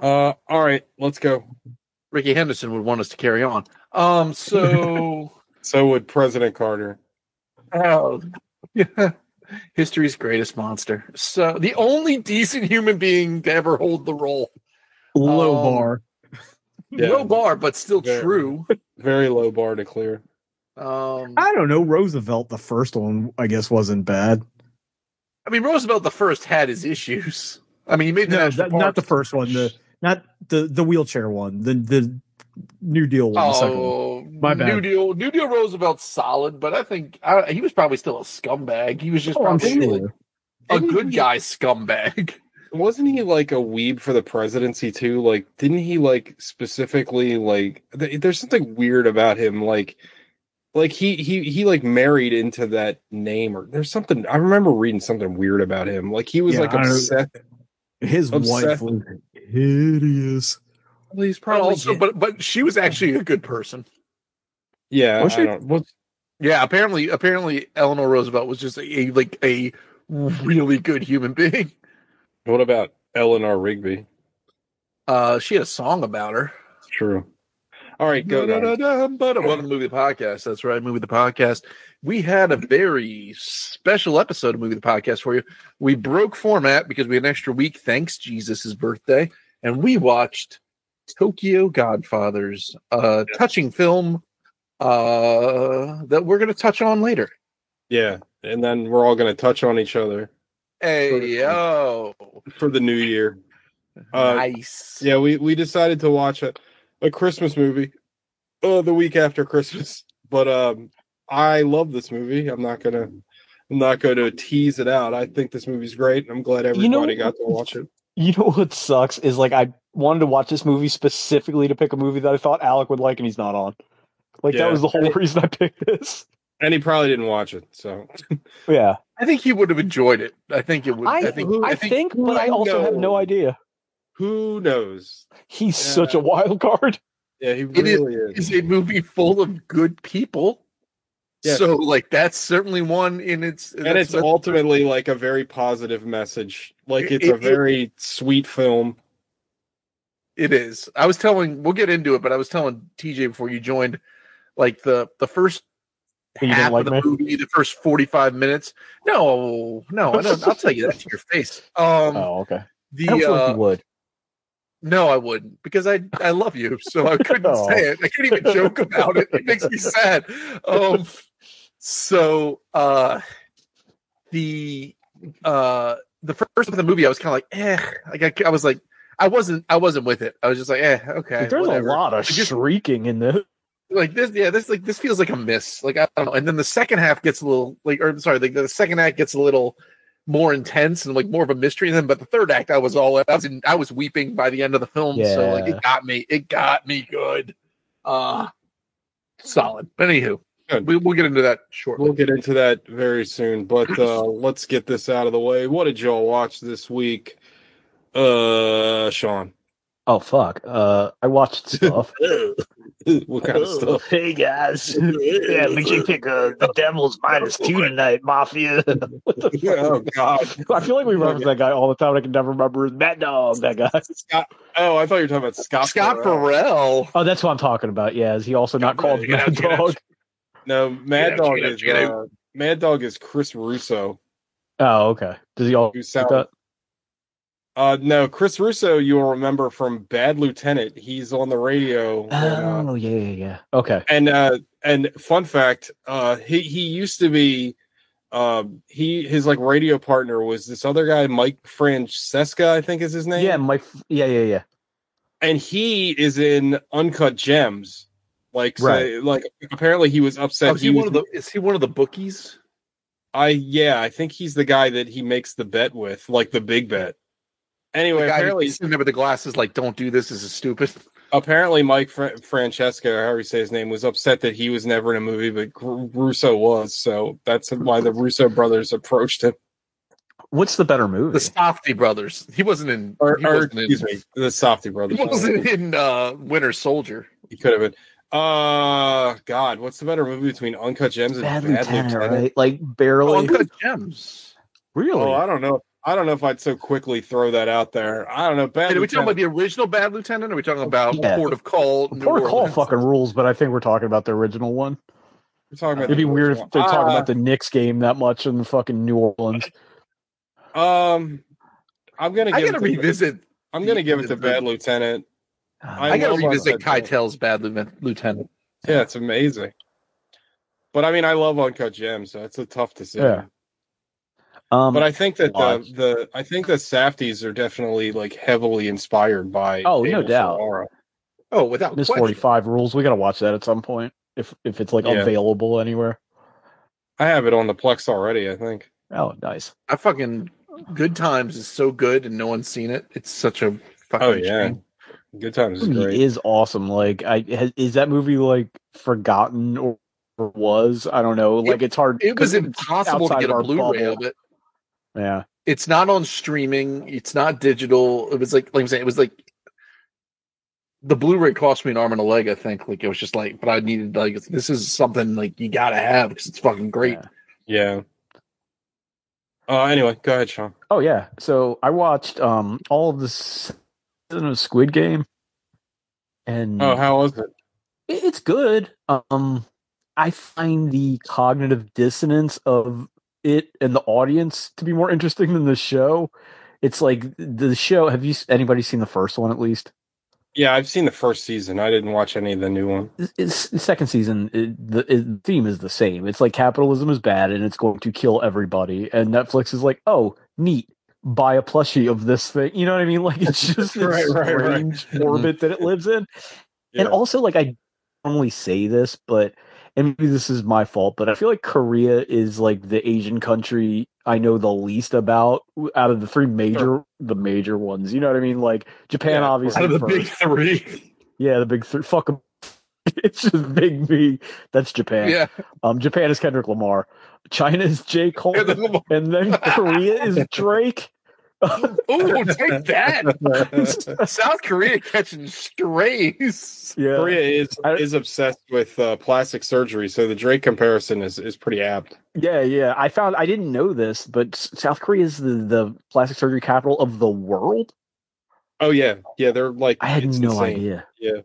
All right, let's go. Ricky Henderson would want us to carry on. So would President Carter. Oh, yeah. History's greatest monster. So the only decent human being to ever hold the role. Low bar. Yeah. Low bar, but still Very- true. Very low bar to clear. I don't know. Roosevelt, the first one, I guess, wasn't bad. I mean, Roosevelt the first had his issues. I mean, he made the national parks. Not the first one. Not the wheelchair one. The New Deal one. The second one. My bad. New Deal Roosevelt's solid, but I think he was probably still a scumbag. He was just I'm probably sure. a good guy scumbag. Wasn't he like a weeb for the presidency too? Like, didn't he like specifically like? There's something weird about him. Like he like married into that name, or there's something. I remember reading something weird about him. Like he was like obsessed. His wife was hideous. Well, he's probably also, but she was actually a good person. Yeah, Was she? I don't. Well, Yeah, apparently Eleanor Roosevelt was just a really good human being. what about Eleanor Rigby? She had a song about her. True. All right, go. Welcome to Movie the Podcast. That's right, Movie the Podcast. We had a very special episode of Movie the Podcast for you. We broke format because we had an extra week, thanks Jesus' birthday, and we watched Tokyo Godfathers, a touching film that we're going to touch on later. Yeah, and then we're all going to touch on each other. Hey, yo. For the new year. Nice. Yeah, we decided to watch a Christmas movie the week after Christmas. But I love this movie. I'm not gonna tease it out. I think this movie's great. I'm glad everybody got to watch it. You know what sucks is like I wanted to watch this movie specifically to pick a movie that I thought Alec would like, and he's not on. Like that was the whole reason I picked this. And he probably didn't watch it, so yeah. I think he would have enjoyed it. I think it would. I think, but I also have no idea. Who knows? He's such a wild card. Yeah, he really is. It's a movie full of good people. Yeah. So, like, that's certainly one in its... And it's ultimately, like, a very positive message. Like, it's a very sweet film. It is. We'll get into it, but I was telling TJ before you joined, like, the first half of the movie, the first 45 minutes. No, I don't. I'll tell you that to your face. Okay. I don't feel like you would. No, I wouldn't, because I love you, so I couldn't say it. I couldn't even joke about it. It makes me sad. So the first of the movie, I was kind of like, I was like, I wasn't with it. I was just like, okay. Like, there's whatever. A lot of shrieking in this. Like this, yeah. This feels like a miss. Like I don't know. And then the second half gets a little the second act gets a little more intense and like more of a mystery than. But the third act, I was weeping by the end of the film. Yeah. So like it got me good. Solid. But anywho, we'll get into that shortly. We'll get into that very soon. But let's get this out of the way. What did y'all watch this week, Sean? Oh fuck! I watched stuff. What kind of stuff? Hey guys, yeah, make sure you pick the Devils -2 tonight, Mafia. What the fuck? Oh god! I feel like we reference that guy all the time. I can never remember his Mad Dog. That guy. Scott. Oh, I thought you were talking about Scott Farrell. Oh, that's what I'm talking about. Yeah, is he also not called Mad Dog? No, Mad Dog is Chris Russo. Oh, okay. Does he all do that? No, Chris Russo, you'll remember from Bad Lieutenant. He's on the radio. Yeah. Okay. And fun fact, he used to be, his like radio partner was this other guy, Mike Francesca, I think is his name. Yeah, Mike. Yeah. And he is in Uncut Gems. Like, right. So, like apparently he was upset. Is he one of the bookies? I think he's the guy that he makes the bet with, like the big bet. Anyway, apparently sitting there with the glasses, like, don't do this. This is stupid. Apparently, Mike Francesca, or however you say his name, was upset that he was never in a movie, but Russo was. So that's why the Russo brothers approached him. What's the better movie? The Safdie brothers. He wasn't in. Excuse me, the Safdie brothers. He wasn't in Winter Soldier. He could have been. God, what's the better movie between Uncut Gems and Bad Lieutenant? Right? Like barely. Uncut Gems. Really? Oh, I don't know. I don't know if I'd so quickly throw that out there. I don't know. Are we talking about the original Bad Lieutenant? Or are we talking about Port of Call? Port of Call fucking rules, but I think we're talking about the original one. We're talking about It'd be weird if they're talking about the Knicks game that much in the fucking New Orleans. I'm gonna revisit. I'm gonna give it to Bad Lieutenant. I gotta revisit Keitel's Bad Lieutenant. Yeah, it's amazing. But I mean, I love Uncut Gems, so it's a tough decision. Yeah. But I think that the Safdies are definitely like heavily inspired by. No doubt. Ferrara. Oh, without Miss question. 45 rules. We gotta watch that at some point if it's like available anywhere. I have it on the Plex already. I think. Oh, nice. I fucking Good Times is so good, and no one's seen it. It's such a fucking shame. Good Times is great. It is awesome. Like, is that movie like forgotten or was? I don't know. Like, it's hard. It was impossible to get a Blu-ray of it. Yeah, it's not on streaming. It's not digital. It was like I'm saying, it was like the Blu-ray cost me an arm and a leg. I think like it was just like, but I needed like this is something like you gotta have because it's fucking great. Yeah. Anyway, go ahead, Sean. Oh yeah. So I watched all of this season of Squid Game, and how was it? It's good. I find the cognitive dissonance of it and the audience to be more interesting than the show. It's like the show. Have anybody seen the first one at least? Yeah, I've seen the first season. I didn't watch any of the new one. The second season, the theme is the same. It's like capitalism is bad and it's going to kill everybody. And Netflix is like, oh, neat. Buy a plushie of this thing. You know what I mean? Like it's just this strange orbit that it lives in. Yeah. And also, like I normally say this, but and maybe this is my fault, but I feel like Korea is like the Asian country I know the least about out of the three the major ones. You know what I mean? Like Japan, obviously. Out of the big three. Yeah, the big three. Fuck them. It's just Big B. That's Japan. Yeah. Japan is Kendrick Lamar. China is J. Cole. And then Korea is Drake. Oh, take that! South Korea catching strays. Yeah, Korea is obsessed with plastic surgery, so the Drake comparison is pretty apt. Yeah. I didn't know this, but South Korea is the plastic surgery capital of the world. Oh yeah, they're like I had no insane. idea. Yeah.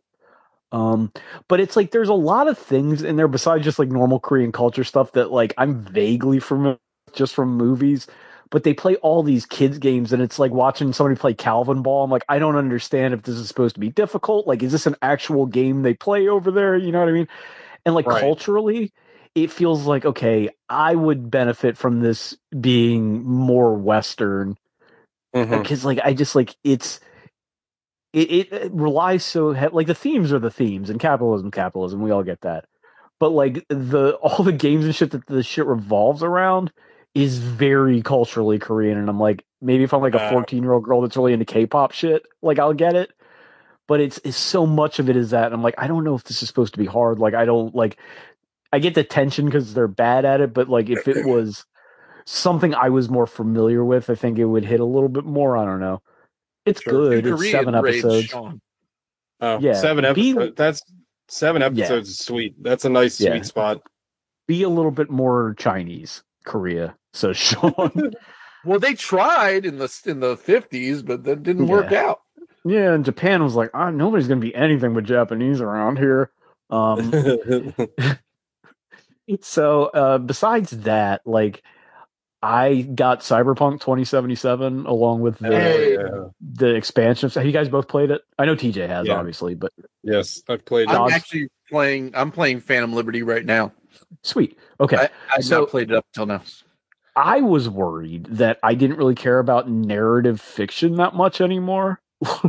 But it's like there's a lot of things in there besides just like normal Korean culture stuff that like I'm vaguely familiar just from movies. But they play all these kids games, and it's like watching somebody play Calvin Ball. I'm like, I don't understand if this is supposed to be difficult. Like, is this an actual game they play over there? You know what I mean? And like culturally, it feels like, okay, I would benefit from this being more Western. Because like, I just like it relies so like the themes are the themes, and capitalism. We all get that. But like all the games and shit that the shit revolves around is very culturally Korean, and I'm like, maybe if I'm like a 14-year-old girl that's really into K-pop shit, like I'll get it. But it's so much of it is that, and I'm like, I don't know if this is supposed to be hard. Like I don't like, I get the tension because they're bad at it, but like if it was something I was more familiar with, I think it would hit a little bit more. I don't know. It's good. It's 7 episodes. Oh, yeah, 7 episodes. That's 7 episodes is sweet. That's a nice sweet spot. Be a little bit more Chinese, Korea. So Sean. Well, they tried in the 50s, but that didn't work out. Yeah, and Japan was like, nobody's going to be anything but Japanese around here. So besides that, like, I got Cyberpunk 2077 along with the expansions. Have you guys both played it? I know TJ has, obviously, but yes, I've played. I'm playing Phantom Liberty right now. Sweet. Okay, I've not played it up until now. I was worried that I didn't really care about narrative fiction that much anymore.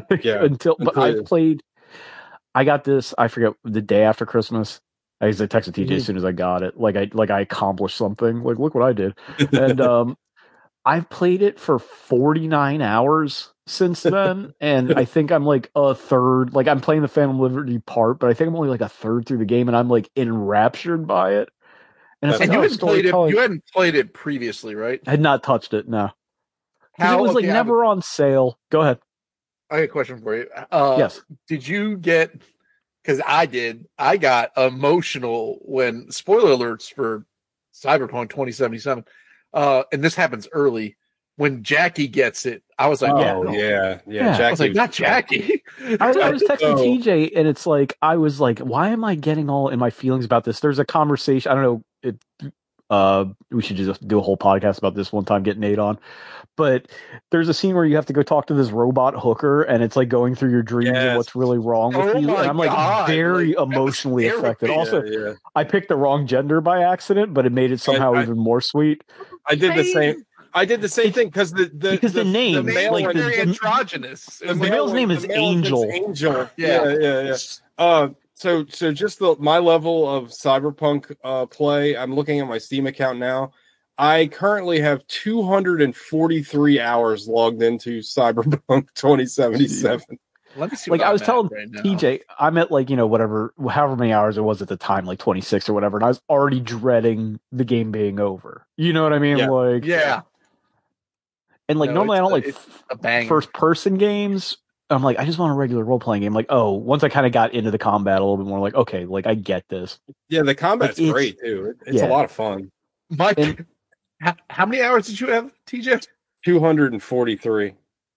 I got this. I forget the day after Christmas. I texted TJ as soon as I got it. Like I accomplished something. Like, look what I did. And I've played it for 49 hours since then, and I think I'm like a third. Like I'm playing the Phantom Liberty part, but I think I'm only like a third through the game, and I'm like enraptured by it. And, you hadn't played it. You hadn't played it previously, right? I had not touched it. No. It was like never on sale. Go ahead. I got a question for you. Yes. Did you get? Because I did. I got emotional when spoiler alerts for Cyberpunk 2077, and this happens early. when Jackie gets it, I was like, Oh yeah. yeah. I was like, Jackie. not Jackie. I was texting So- TJ, and it's like I was like, why am I getting all in my feelings about this? There's a conversation. I don't know. We should just do a whole podcast about this one time. Get Nate on, but there's a scene where you have to go talk to this robot hooker, and it's like going through your dreams and Yes. what's really wrong with Oh you. my And I'm like God, very like, that was emotionally affected. therapy. Also, yeah. I picked the wrong gender by accident, but it made it somehow I- even more sweet. I did the same. I did the same thing because because the name, The male like was the- very androgynous. It the was the like, male's name is Angel. Angel. Yeah. Yeah. So just my level of Cyberpunk play. I'm looking at my Steam account now. I currently have 243 hours logged into Cyberpunk 2077. let me see. Like what I was I'm telling at right now. TJ, I'm at like, whatever, however many hours it was at the time, like 26 or whatever, and I was already dreading the game being over. You know what I mean? Yeah. Like, Yeah, and like No, normally I it's don't a- like it's a banger. first person games. I'm like, I just want a regular role playing game. Like, oh, once I kind of got into the combat a little bit more, like, okay, like I get this. Yeah, the combat's Like, it's- great too. It's a yeah. lot of fun. Mike, And- how many hours did you have, TJ? 243.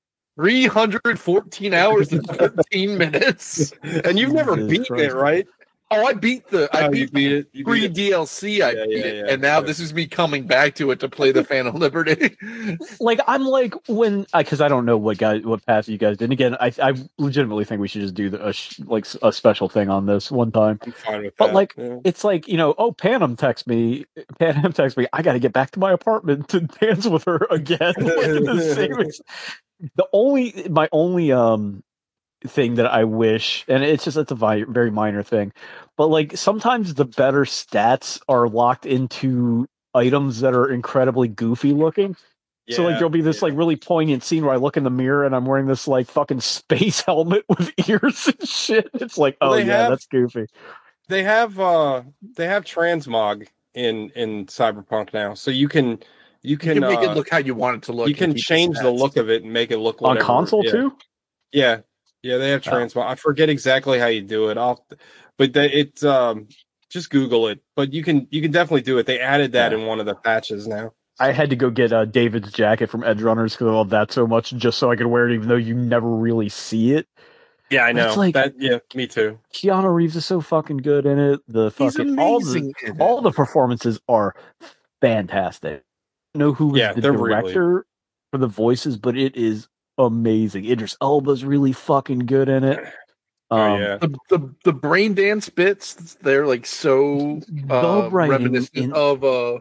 314 hours and 13 minutes. And you've never Jesus beaten Christ. it, right? Oh, I beat the Oh, you beat beat it. You free beat it. DLC. I Yeah, beat yeah, it, yeah, and now yeah. this is me coming back to it to play the Phantom Liberty. Like I'm like when because I don't know what path you guys did. And again, I legitimately think we should just do a special thing on this one time. I'm fine with But that. like yeah. it's like, Panam texts me, I gotta get back to my apartment to dance with her again. Like, the same my only thing that I wish, and it's a very minor thing, but like sometimes the better stats are locked into items that are incredibly goofy looking. So like there'll be this like really poignant scene where I look in the mirror and I'm wearing this like fucking space helmet with ears and shit. It's like, Well, oh they yeah, have- that's goofy. they have transmog in Cyberpunk now, so you can You can make it look how you want it to look. you can and keep change the stats. look of it and make it look On whatever. console yeah. too? Yeah, they have Oh. transmog. I forget exactly how you do it. It's just Google it. But you can definitely do it. They added that Yeah. in one of the patches now. I had to go get David's jacket from Edge Runners because I love that so much, just so I could wear it, even though you never really see it. Yeah, I But it's know like- that. Yeah, me too. Keanu Reeves is so fucking good in it. The He's fucking amazing. in it. all the performances are fantastic. I don't know who was Yeah, the they're really- director for the voices, but it is amazing. Idris Elba's really fucking good in it. Oh yeah, the brain dance bits, they're like so The writing reminiscent in- of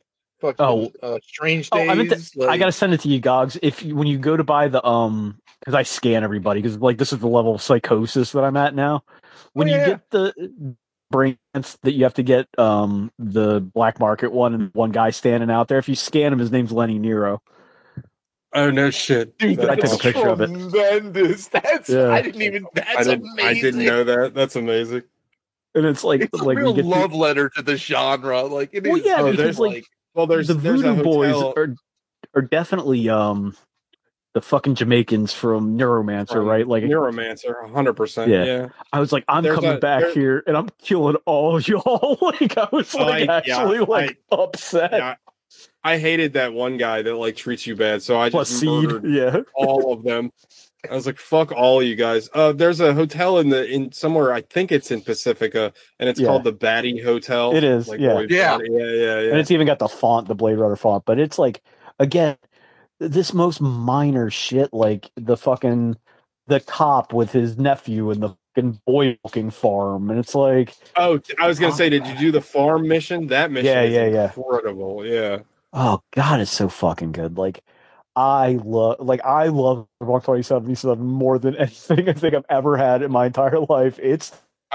Strange Days. I meant to, I like- gotta send it to you, Gogs. When you go to buy the because I scan everybody because like this is the level of psychosis that I'm at now. When you get the brains that you have to get the black market one and one guy standing out there. If you scan him, his name's Lenny Nero. oh no shit. Dude, I took that's a picture of it. tremendous. That's Yeah. I didn't even. That's amazing. I didn't know that. That's amazing. And it's like It's a like real we get love letter to the genre. Like it is. Well, yeah, because, like, Well, there's the a Voodoo Boys hotel- are definitely the fucking Jamaicans from Neuromancer, from right? Like Neuromancer, 100%. Yeah. Yeah. I was like, I'm There's coming back there- here and I'm killing all y'all. Like I was like upset. Yeah, I hated that one guy that like treats you bad, so I Plus just seed, murdered yeah. all of them. I was like, "Fuck all you guys." There's a hotel in somewhere. I think it's in Pacifica, and it's Yeah. called the Batty Hotel. It is, Like, yeah. Roy Yeah. Batty. Yeah. And it's even got the font, the Blade Runner font. But it's like, again, this most minor shit, like the cop with his nephew and the fucking boy looking farm, and it's like, Oh, I was gonna say, did you do the farm mission? That mission Yeah, is yeah. incredible. Yeah. oh god, it's so fucking good. Like I love Cyberpunk 2077 more than anything I think I've ever had in my entire life. It's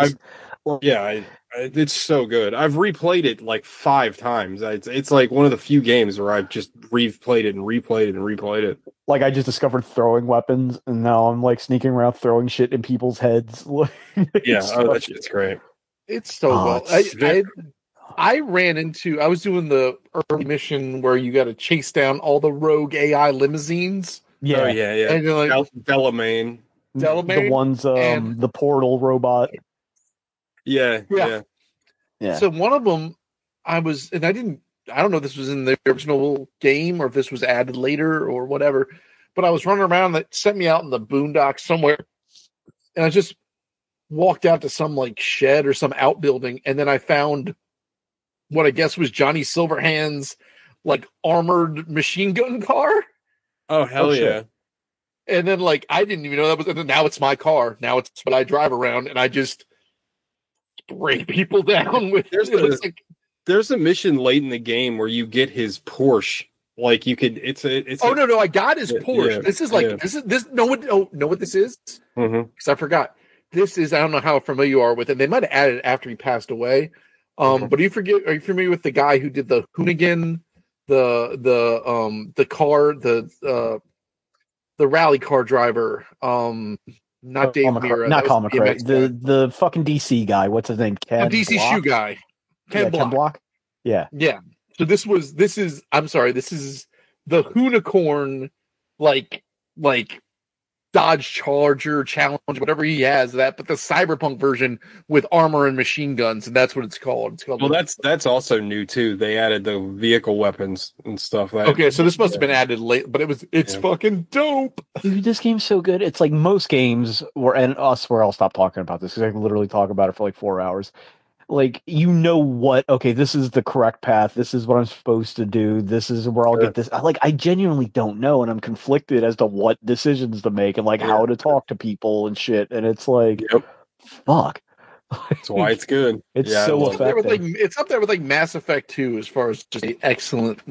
It's so good. I've replayed it like 5 times. It's like one of the few games where I've just replayed it and replayed it and replayed it. like I just discovered throwing weapons, and now I'm like sneaking around throwing shit in people's heads. Yeah, It's that fucking- shit's great. It's so Oh, well. I ran into. I was doing the early mission where you got to chase down all the rogue AI limousines. yeah, Oh yeah. And you're like, Delamain. Delamain the ones and- the portal robot. Yeah. Yeah. Yeah, So one of them, I I don't know if this was in the original game or if this was added later or whatever, but I was running around that sent me out in the boondocks somewhere, and I just walked out to some like shed or some outbuilding, and then I found what I guess was Johnny Silverhand's like armored machine gun car. Oh hell yeah! And then like I didn't even know that was. And then now it's my car. Now it's what I drive around, and I just spray people down with. There's a mission late in the game where you get his Porsche. Like you could, no! I got his Porsche. Yeah, this is like this. Know what this is? Mm-hmm. Because I forgot. This is, I don't know how familiar you are with it. They might have added it after he passed away. But are you familiar with the guy who did the Hoonigan, the car, the rally car driver? Not Dave Mirra, not Colin McRae. The fucking DC guy. What's his name? Ken DC Block? shoe guy. Ken Block. Yeah. So this is the Hoonicorn, like Dodge Charger Challenge, whatever he has but the cyberpunk version with armor and machine guns, and that's what it's called. Well, that's also new too. They added the vehicle weapons and stuff. Okay, so this must have been added late, but it's fucking dope. Dude, this game's so good. It's like most games where I'll stop talking about this because I can literally talk about it for like 4 hours. Like, okay, this is the correct path. This is what I'm supposed to do. This is where I'll get this. I genuinely don't know, and I'm conflicted as to what decisions to make and like how to talk to people and shit. And it's like, fuck. That's why it's good. It's so effective. It's up there with like Mass Effect 2 as far as just the excellent.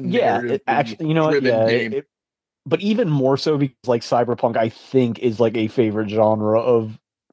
Game. But even more so because like Cyberpunk, I think, is like a favorite genre of.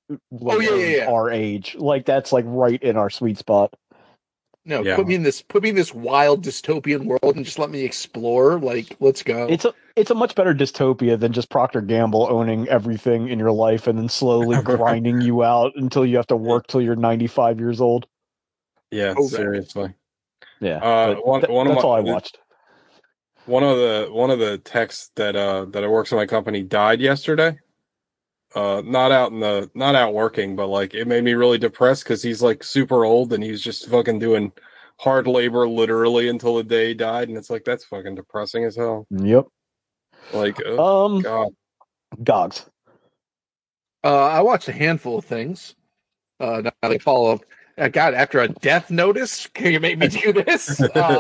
Our age, like that's like right in our sweet spot. No, put me in this wild dystopian world and just let me explore. Like, let's go. It's a much better dystopia than just Procter Gamble owning everything in your life and then slowly grinding you out until you have to work till you're 95 years old. Yeah, seriously. Yeah, that's all I watched. One of the techs that works in my company died yesterday. Not out working, but like it made me really depressed because he's like super old and he's just fucking doing hard labor literally until the day he died, and it's like that's fucking depressing as hell. Yep. Like, God. Gogs. I watched a handful of things. Now they follow up. God, after a death notice, can you make me do this?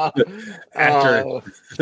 After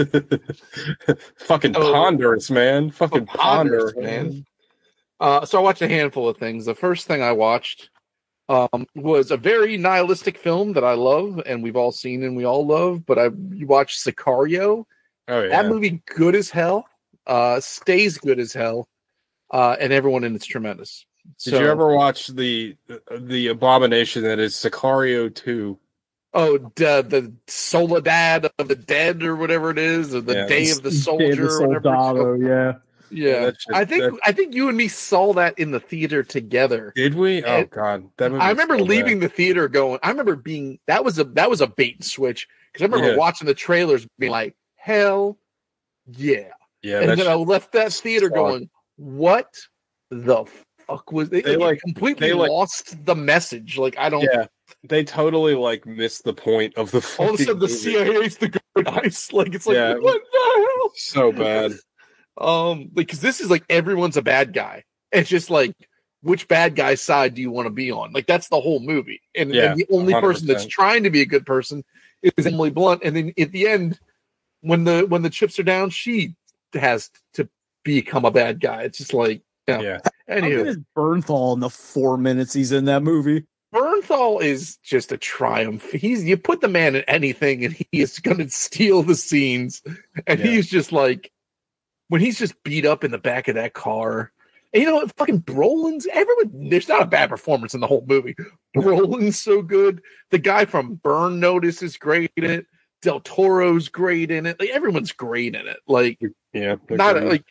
fucking ponderous, man. Fucking ponderous, man. So I watched a handful of things. The first thing I watched was a very nihilistic film that I love and we've all seen and we all love, but you watched Sicario. Oh, yeah. That movie, good as hell, stays good as hell, and everyone in it's tremendous. Did you ever watch the abomination that is Sicario 2? Oh, the Soledad of the Dead or whatever it is, or the Day of the Soldier or whatever. Yeah, I think you and me saw that in the theater together. Did we? Oh God, I remember leaving the theater going. I remember that was a bait and switch because I remember watching the trailers, being like, hell yeah, and then I left that theater going, what the fuck was they completely lost the message? Like I don't. Yeah, they totally like missed the point of the. All of a sudden, the CIA's the good guys. Like it's like what the hell? So bad. Because this is like everyone's a bad guy. It's just like which bad guy side do you want to be on? Like that's the whole movie, and the only 100%. Person that's trying to be a good person is Emily Blunt. And then at the end, when the chips are down, she has to become a bad guy. It's just like Anyway, how is Bernthal in the 4 minutes he's in that movie? Bernthal is just a triumph. You put the man in anything, and he is going to steal the scenes. And he's just like. When he's just beat up in the back of that car. And fucking Brolin's, there's not a bad performance in the whole movie. Brolin's so good. The guy from Burn Notice is great in it. Del Toro's great in it. Like, everyone's great in it. Like, not like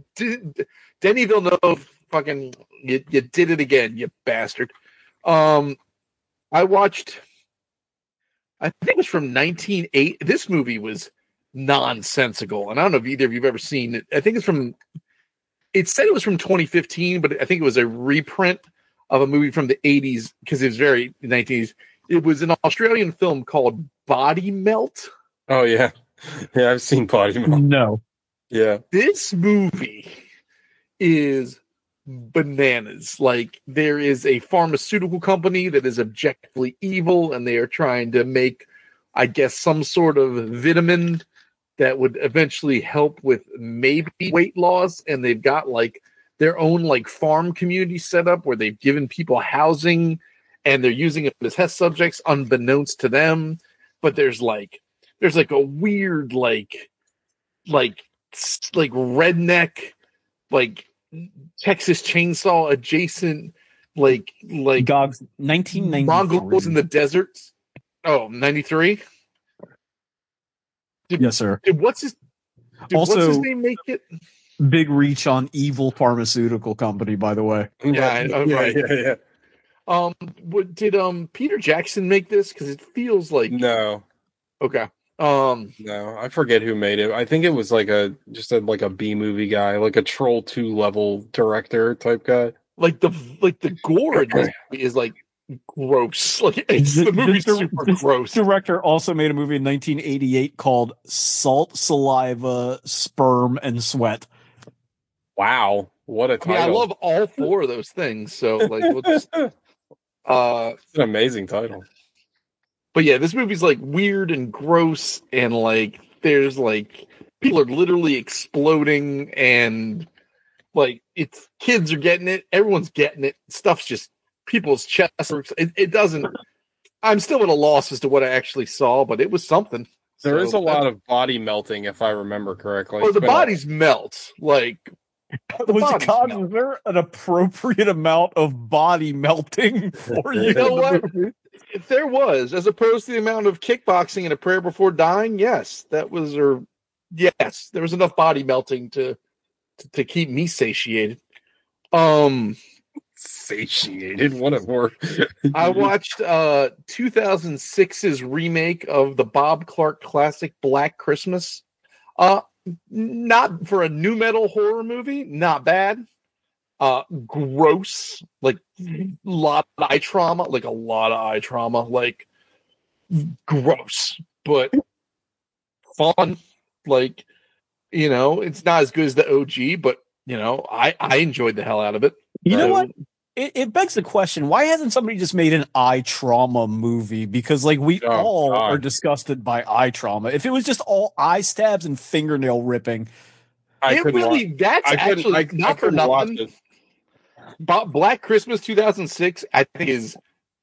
Denis Villeneuve, fucking, you did it again, you bastard. I watched, I think it was from 1980. This movie was nonsensical, and I don't know if either of you've ever seen it. I think it said it was from 2015, but I think it was a reprint of a movie from the 80s because it was very 1980s. It was an Australian film called Body Melt. Oh yeah, yeah. I've seen Body Melt. No. Yeah. This movie is bananas. Like, there is a pharmaceutical company that is objectively evil, and they are trying to make, I guess, some sort of vitamin that would eventually help with maybe weight loss. And they've got like their own like farm community set up where they've given people housing, and they're using it as test subjects unbeknownst to them. But there's like a weird like redneck, like Texas Chainsaw adjacent, like Gogs, 1993. Mongols in the deserts. Oh, 93? Yes, sir. What's his name make it? Big reach on evil pharmaceutical company, by the way. Yeah, right. Yeah. Did Peter Jackson make this? Because it feels like No, okay. no, I forget who made it. I think it was like a B movie guy, like a Troll 2 level director type guy. Like the gore in this movie is like gross. Like the movie's super gross. Director also made a movie in 1988 called Salt, Saliva, Sperm, and Sweat. Wow, what a title! I love all four of those things. So like, we'll just, it's an amazing title. But yeah, this movie's like weird and gross, and like there's like people are literally exploding, and like it's kids are getting it, everyone's getting it. Stuff's just people's chests. It doesn't. I'm still at a loss as to what I actually saw, but it was something. There is a lot of body melting, if I remember correctly. Well, the bodies melt. Like, Was there an appropriate amount of body melting for you? You know what? If there was, as opposed to the amount of kickboxing and a prayer before dying, yes, that was, or yes, there was enough body melting to keep me satiated. Satiated. What a word. I watched 2006's remake of the Bob Clark classic Black Christmas. Not for a new metal horror movie, not bad. Gross, like a lot of eye trauma, like gross, but fun. Like, you know, it's not as good as the OG, but you know, I enjoyed the hell out of it. You know what? It begs the question, why hasn't somebody just made an eye trauma movie? Because like we all are disgusted by eye trauma. If it was just all eye stabs and fingernail ripping, that's actually not for nothing. Black Christmas 2006, I think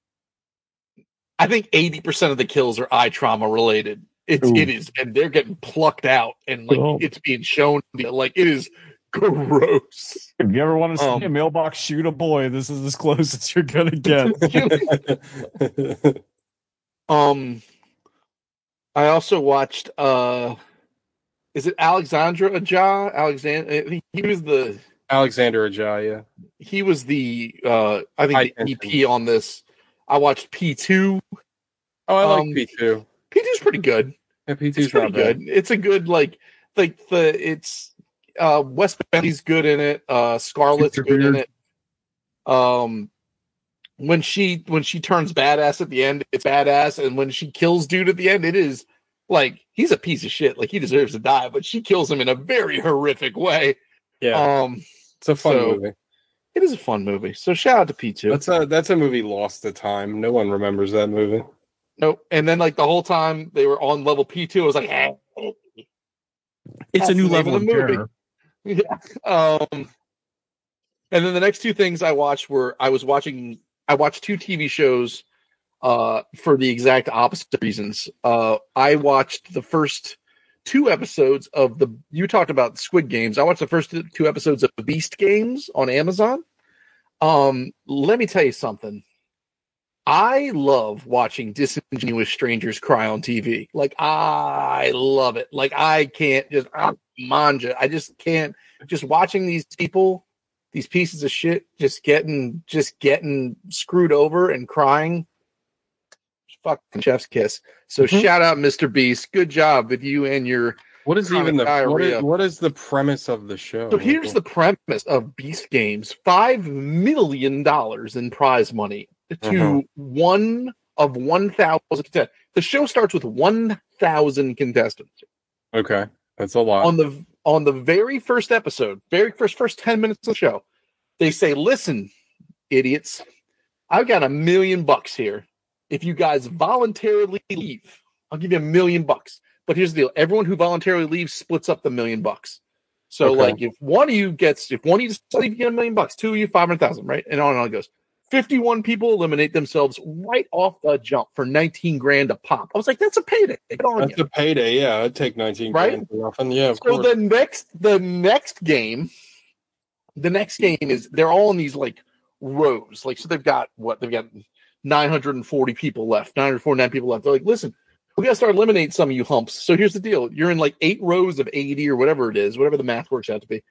80% of the kills are eye trauma related. It is, and they're getting plucked out, and like it's being shown, like it is gross. If you ever want to see a mailbox shoot a boy, this is as close as you're gonna get. I also watched is it Alexandra Aja? Alexander, he was the Alexander Aja, yeah. He was the I think the EP on this. I watched P2. Oh, I like P2. P2's pretty good. Yeah, P2's pretty good. It's a good it's Wes Bentley's good in it. Scarlett's good in it. When she turns badass at the end, it's badass, and when she kills dude at the end, it is like he's a piece of shit. Like he deserves to die, but she kills him in a very horrific way. Yeah. It's a fun movie. It is a fun movie. So shout out to P2. That's a movie lost to time. No one remembers that movie. Nope. And then like the whole time they were on level P2, I was like, it's a new level of movie. Yeah. And then the next two things I watched were I watched two TV shows for the exact opposite reasons. I watched the first two episodes of you talked about Squid Games. I watched the first two episodes of Beast Games on Amazon. Let me tell you something. I love watching disingenuous strangers cry on TV. Like, I love it. Like, I can't just manja. I just can't. Just watching these people, these pieces of shit, just getting screwed over and crying. Fucking chef's kiss. So shout out, Mr. Beast. Good job with you and your. What is even what is the premise of the show? So here's the premise of Beast Games: $5 million in prize money to one of 1,000 contestants. The show starts with 1,000 contestants. Okay, that's a lot. On the very first episode, first 10 minutes of the show, they say, "Listen, idiots, I've got $1 million here. If you guys voluntarily leave, I'll give you $1 million. But here's the deal: everyone who voluntarily leaves splits up the $1 million. So, Okay. like, if one of you decides to leave, you get $1 million. Two of you, 500,000, right? And on it goes. 51 people eliminate themselves right off the jump for 19 grand a pop. I was like, that's a payday. That's a payday. Yeah, I'd take 19 grand for nothing. Yeah, of course. So the next game is they're all in these like rows. Like, so they've got 940 people left, 949 people left. They're like, listen, we got to start eliminating some of you humps. So here's the deal. You're in like 8 rows of 80 or whatever it is, whatever the math works out to be.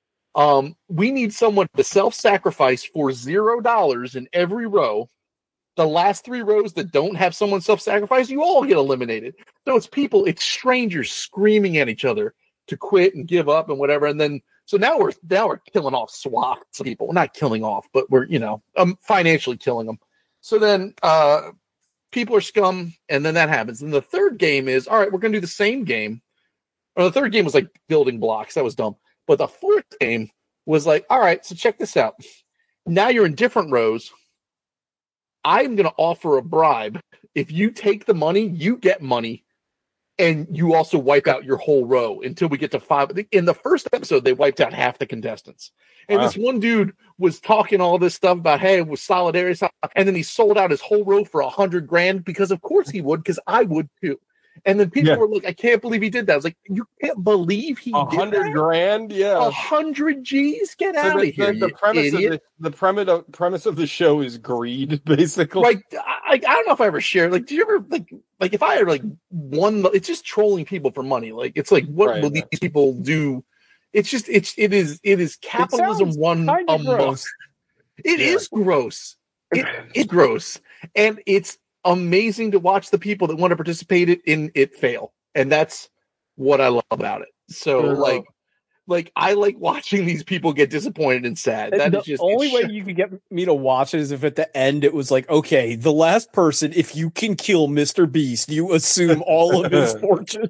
We need someone to self-sacrifice for $0 in every row. The last 3 rows that don't have someone self-sacrifice, you all get eliminated. So it's strangers screaming at each other to quit and give up and whatever. And then, so now we're killing off swaths of people. We're not killing off, but we're, financially killing them. So then, people are scum, and then that happens. And the third game is, all right, we're going to do the same game. Or the third game was like building blocks. That was dumb. But the fourth game was like, all right, so check this out. Now you're in different rows. I'm going to offer a bribe. If you take the money, you get money, and you also wipe out your whole row until we get to 5. In the first episode, they wiped out half the contestants. And This one dude was talking all this stuff about, hey, it was solidarity. And then he sold out his whole row for 100 grand because, of course, he would, because I would too. And then people were like, I can't believe he did that. I was like, you can't believe he did that? 100 grand? Yeah. 100 G's? Get out of here, the premise of the show is greed, basically. Like, I don't know if I ever shared. Like, do you ever, like if I had, like, it's just trolling people for money. Like, it's like, what will these people do? It's just, it is capitalism run amok. It is gross. It's gross. And it's amazing to watch the people that want to participate in it fail, and that's what I love about it. So like I like watching these people get disappointed and sad. That is just the only way you could get me to watch it is if at the end it was like, okay, the last person, if you can kill Mr. Beast, you assume all of his fortune.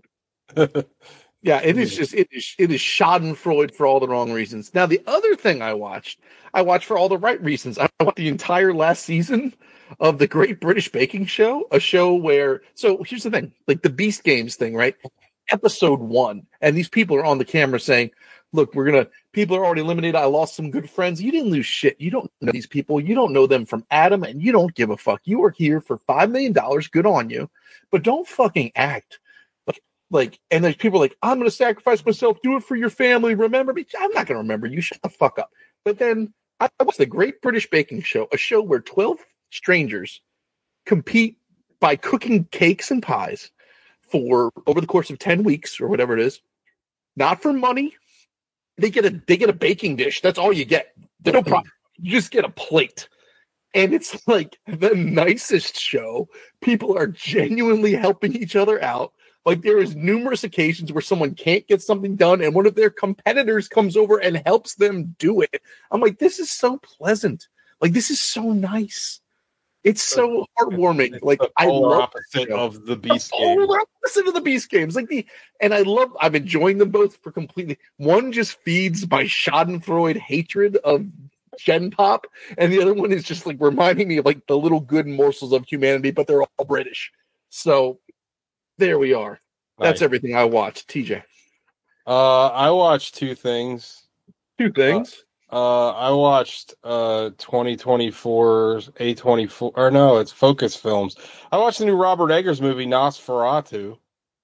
Yeah, it is Schadenfreude for all the wrong reasons. Now, the other thing I watched for all the right reasons. I watched the entire last season of the Great British Baking Show, a show where, so here's the thing, like the Beast Games thing, right? Episode 1, and these people are on the camera saying, look, people are already eliminated. I lost some good friends. You didn't lose shit. You don't know these people. You don't know them from Adam, and you don't give a fuck. You are here for $5 million. Good on you. But don't fucking act like, and there's people like, I'm going to sacrifice myself. Do it for your family. Remember me. I'm not going to remember you. Shut the fuck up. But then I watched the Great British Baking Show, a show where 12 strangers compete by cooking cakes and pies for over the course of 10 weeks or whatever it is. Not for money. They get a baking dish. That's all you get. There's no problem. You just get a plate. And it's like the nicest show. People are genuinely helping each other out. Like, there is numerous occasions where someone can't get something done and one of their competitors comes over and helps them do it. I'm like, this is so pleasant. Like, this is so nice. It's so heartwarming. Like, I love opposite of the Beast Games. Opposite of the Beast Games. I'm enjoying them both for completely. One just feeds my Schadenfreude hatred of Gen Pop, and the other one is just like reminding me of like the little good morsels of humanity, but they're all British. So there we are. That's everything I watched. TJ. I watched 2 things. 2 things. I watched 2024's A24, or no, it's Focus Films. I watched the new Robert Eggers movie, Nosferatu.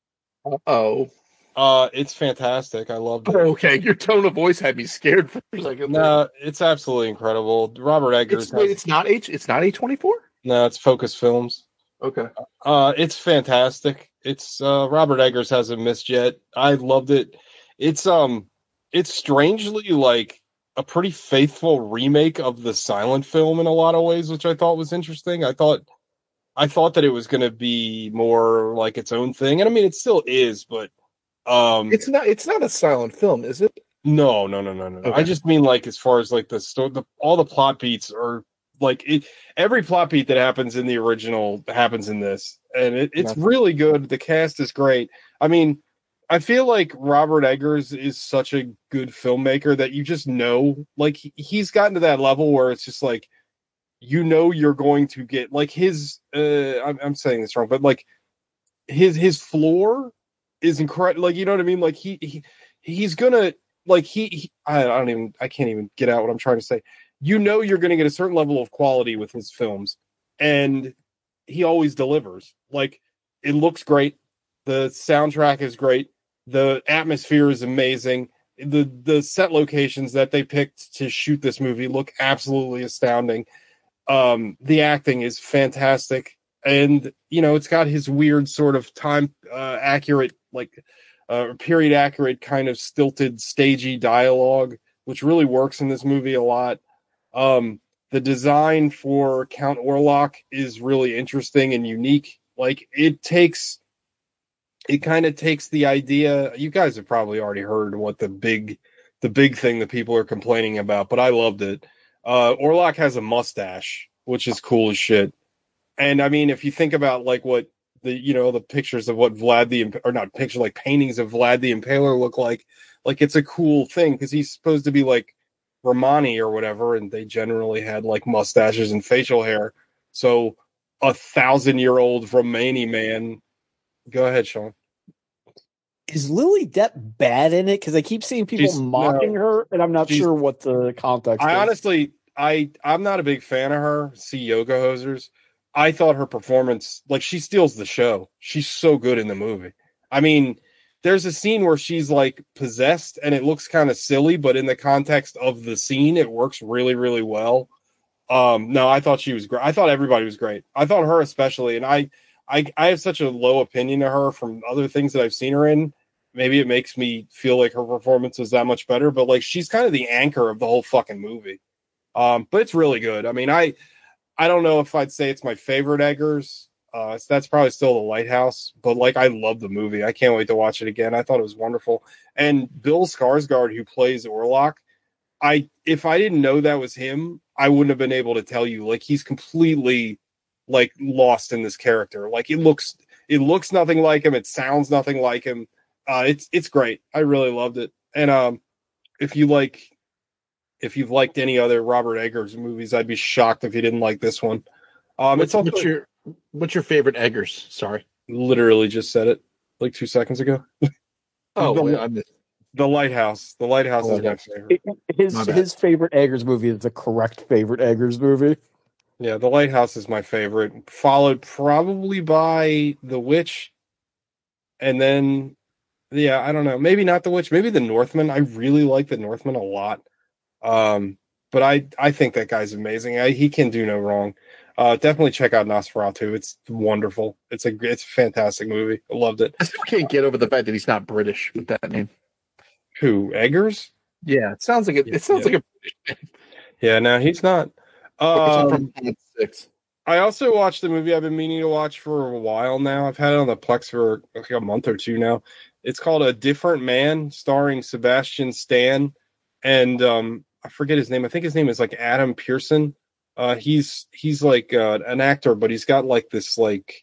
It's fantastic. I loved it. Okay, your tone of voice had me scared for a second. No, it's absolutely incredible. Robert Eggers. It's not A24? No, it's Focus Films. Okay. It's fantastic. It's Robert Eggers hasn't missed yet. I loved it. It's strangely like a pretty faithful remake of the silent film in a lot of ways, which I thought was interesting. I thought that it was going to be more like its own thing, and I mean, it still is, but it's not a silent film, is it? No. Okay. I just mean like as far as like the story, all the plot beats are like it. Every plot beat that happens in the original happens in this, and it's really good. The cast is great. I mean, I feel like Robert Eggers is such a good filmmaker that you just know, like he's gotten to that level where it's just like, you know, you're going to get like his. I'm saying this wrong, but like his floor is incredible. Like, you know what I mean? Like he's gonna like I can't even get out what I'm trying to say. You know, you're going to get a certain level of quality with his films, and he always delivers. Like, it looks great, the soundtrack is great, the atmosphere is amazing, the set locations that they picked to shoot this movie look absolutely astounding. The acting is fantastic, and you know, it's got his weird sort of time accurate, like period accurate kind of stilted stagey dialogue, which really works in this movie a lot. The design for Count Orlok is really interesting and unique. Like, it kind of takes the idea. You guys have probably already heard what the big thing that people are complaining about, but I loved it. Orlok has a mustache, which is cool as shit. And I mean, if you think about like what the pictures of what like paintings of Vlad the Impaler look like it's a cool thing because he's supposed to be like Romani or whatever, and they generally had like mustaches and facial hair. So 1,000-year-old Romani man. Go ahead, Sean. Is Lily Depp bad in it? Because I keep seeing people mocking her, and I'm not sure what the context is. Honestly, I'm not a big fan of her. See Yoga Hosers. I thought her performance, like, she steals the show. She's so good in the movie. I mean, there's a scene where she's like possessed and it looks kind of silly, but in the context of the scene, it works really, really well. No, I thought she was great. I thought everybody was great. I thought her especially, and I have such a low opinion of her from other things that I've seen her in. Maybe it makes me feel like her performance was that much better, but like, she's kind of the anchor of the whole fucking movie. But it's really good. I mean, I don't know if I'd say it's my favorite Eggers. That's probably still The Lighthouse, but like, I love the movie. I can't wait to watch it again. I thought it was wonderful. And Bill Skarsgård, who plays Orlok, if I didn't know that was him, I wouldn't have been able to tell you. Like, he's completely like lost in this character. Like, it looks nothing like him. It sounds nothing like him. It's great. I really loved it. And if you've liked any other Robert Eggers movies, I'd be shocked if you didn't like this one. What's your favorite Eggers? Sorry, literally just said it like 2 seconds ago. The Lighthouse. The Lighthouse is my favorite. His favorite Eggers movie is the correct favorite Eggers movie. Yeah, The Lighthouse is my favorite, followed probably by The Witch, and then I don't know, maybe not The Witch, maybe The Northman. I really like The Northman a lot. But I think that guy's amazing. He can do no wrong. Definitely check out Nosferatu. It's wonderful. It's a fantastic movie. I loved it. I still can't get over the fact that he's not British with that name. Who, Eggers? Yeah, it sounds like it. It sounds like a British name. Yeah, no, he's not. From 6. I also watched the movie I've been meaning to watch for a while now. I've had it on the Plex for like a month or two now. It's called A Different Man, starring Sebastian Stan, and I forget his name. I think his name is like Adam Pearson. He's like an actor, but he's got like this like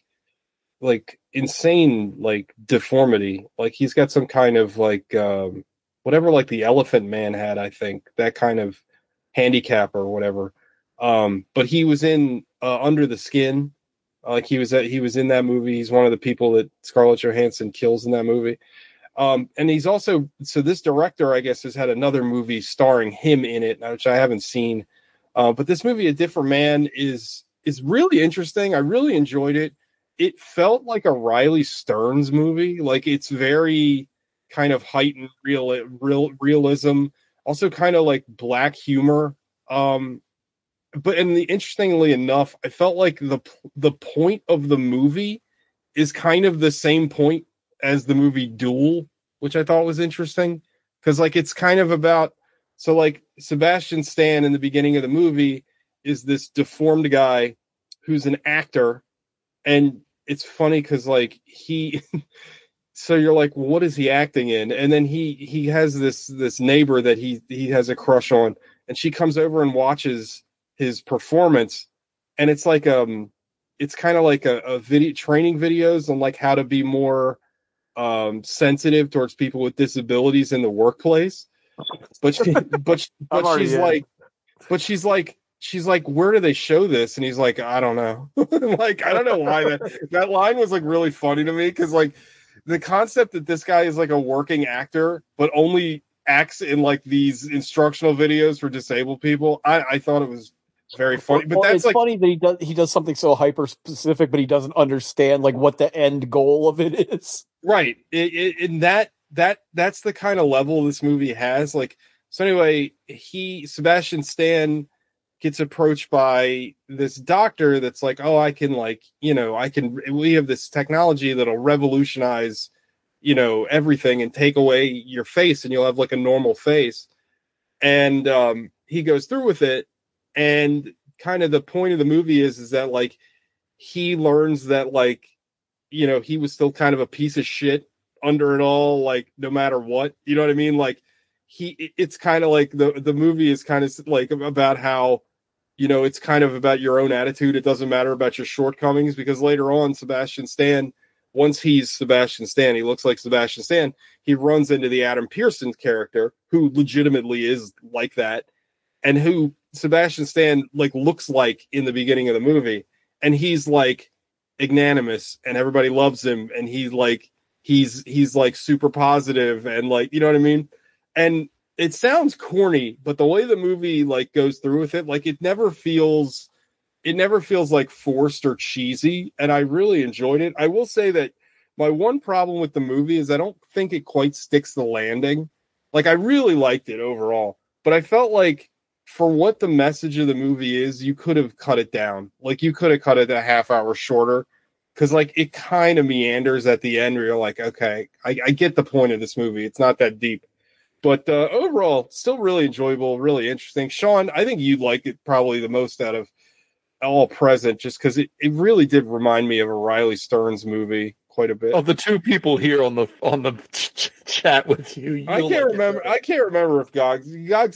insane like deformity. Like, he's got some kind of like whatever like the Elephant Man had, I think, that kind of handicap or whatever. But he was in Under the Skin. Like, he was in that movie. He's one of the people that Scarlett Johansson kills in that movie. And he's also, so this director, I guess, has had another movie starring him in it, which I haven't seen. But this movie, A Different Man, is really interesting. I really enjoyed it. It felt like a Riley Stearns movie. Like, it's very kind of heightened realism, also kind of like black humor. Interestingly enough, I felt like the point of the movie is kind of the same point as the movie Duel, which I thought was interesting, because like, it's kind of about, so like, Sebastian Stan in the beginning of the movie is this deformed guy who's an actor, and it's funny because like so you're like, well, what is he acting in? And then he has this neighbor that he has a crush on, and she comes over and watches his performance, and it's like it's kind of like a video training videos on like how to be more sensitive towards people with disabilities in the workplace. But she's like, where do they show this? And he's like, I don't know. Like, I don't know why that line was like really funny to me, because like the concept that this guy is like a working actor but only acts in like these instructional videos for disabled people. I thought it was very funny. But that's it's like funny that he does something so hyper specific, but he doesn't understand like what the end goal of it is. Right. In that's the kind of level this movie has. Like, so anyway, Sebastian Stan gets approached by this doctor that's like, oh, I can like, we have this technology that'll revolutionize, everything and take away your face and you'll have like a normal face. And he goes through with it. And kind of the point of the movie is that like he learns that like, he was still kind of a piece of shit under it all, like no matter what, you know what I mean? Like it's kind of like the movie is kind of like about how, it's kind of about your own attitude. It doesn't matter about your shortcomings, because later on, Sebastian Stan, once he's Sebastian Stan, he looks like Sebastian Stan. He runs into the Adam Pearson character, who legitimately is like that, and who Sebastian Stan like looks like in the beginning of the movie. And he's like magnanimous and everybody loves him. And he's like super positive and like, you know what I mean? And it sounds corny, but the way the movie like goes through with it, like it never feels like forced or cheesy. And I really enjoyed it. I will say that my one problem with the movie is I don't think it quite sticks the landing. Like I really liked it overall, but I felt like for what the message of the movie is, you could have cut it down. Like you could have cut it a half hour shorter, because like it kind of meanders at the end where you're like, okay, I get the point of this movie. It's not that deep. But overall, still really enjoyable, really interesting. Sean, I think you'd like it probably the most out of all present, just because it really did remind me of a Riley Stearns movie quite a bit. Of the two people here on the chat with you, I can't remember. I can't remember if Gogs,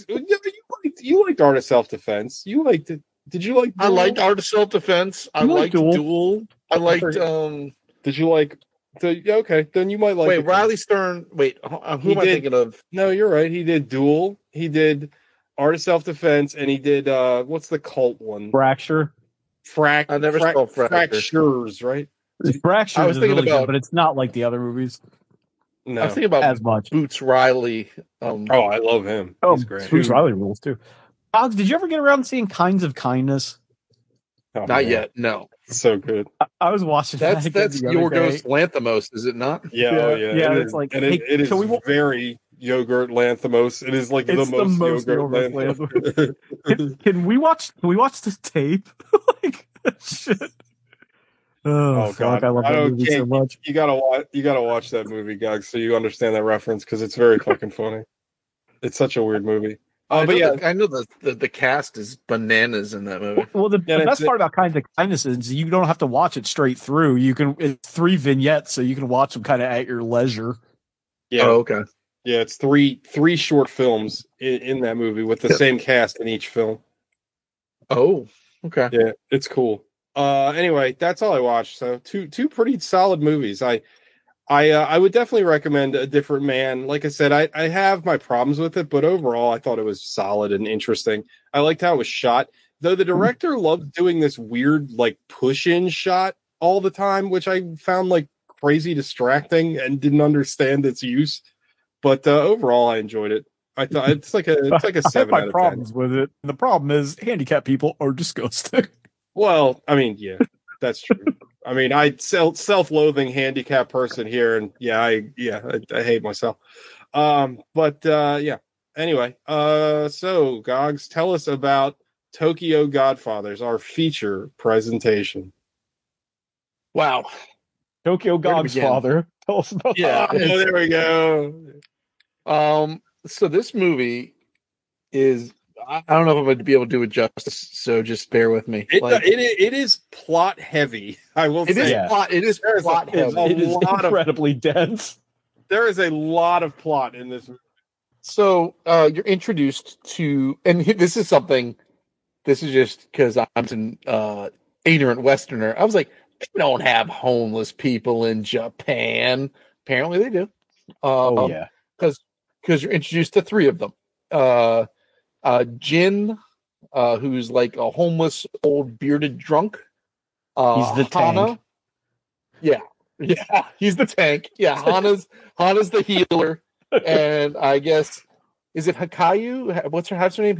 you liked Art of Self-Defense. You liked it. Did you like? Duel? I liked Art of Self-Defense. I liked Duel. I liked. Did you like? Okay, then you might like. Wait, Riley Stern. Wait, who am I thinking of? No, you're right. He did Duel. He did Art of Self-Defense, and he did what's the cult one? Fracture. I never saw Fractures, right? Fracture. I was thinking really about, good, but it's not like the other movies. No, I was thinking about as much. Boots Riley. Oh, I love him. He's great. Boots Riley rules too. Alex, did you ever get around to seeing Kinds of Kindness? Oh, not yet. No. So good. I was watching that's Yorgos Lanthimos, is it not? Yeah. It's like it is very Yogurt Lanthimos. It is like the most Yogurt Lanthimos. Can we watch this tape? Like shit. Oh God, I love that movie so much. You gotta watch that movie, guys, so you understand that reference, because it's very fucking funny. It's such a weird movie. I know the cast is bananas in that movie. Well, the best part about Kinds of Kindness is you don't have to watch it straight through. It's 3 vignettes, so you can watch them kind of at your leisure. Yeah. Oh, okay. Yeah, it's three short films in that movie with the same cast in each film. Oh, okay. Yeah, it's cool. Anyway, that's all I watched. So two pretty solid movies. I would definitely recommend A Different Man. Like I said, I have my problems with it, but overall I thought it was solid and interesting. I liked how it was shot, though the director loved doing this weird like push-in shot all the time, which I found like crazy distracting and didn't understand its use. But overall I enjoyed it. I thought it's like a 7 out of 10. I have my problems with it. The problem is handicapped people are disgusting. Well, I mean, yeah, that's true. I mean, I self-loathing handicapped person here, and I hate myself. Yeah. Anyway, so Gogs, tell us about Tokyo Godfathers, our feature presentation. Wow, Tokyo Godfather. Tell us about that. Oh, there we go. So this movie is. I don't know if I'm going to be able to do it justice, so just bear with me. It is plot heavy. I will say it is plot heavy. It is incredibly dense. There is a lot of plot in this movie. So you're introduced to, and this is something this is just because I'm an ignorant Westerner. I was like, they don't have homeless people in Japan. Apparently, they do. Oh yeah, because you're introduced to three of them. Jin, who's like a homeless old bearded drunk. he's the Hana, tank. Yeah, he's the tank. Yeah, Hana's the healer, and I guess is it Hikayu? What's her name?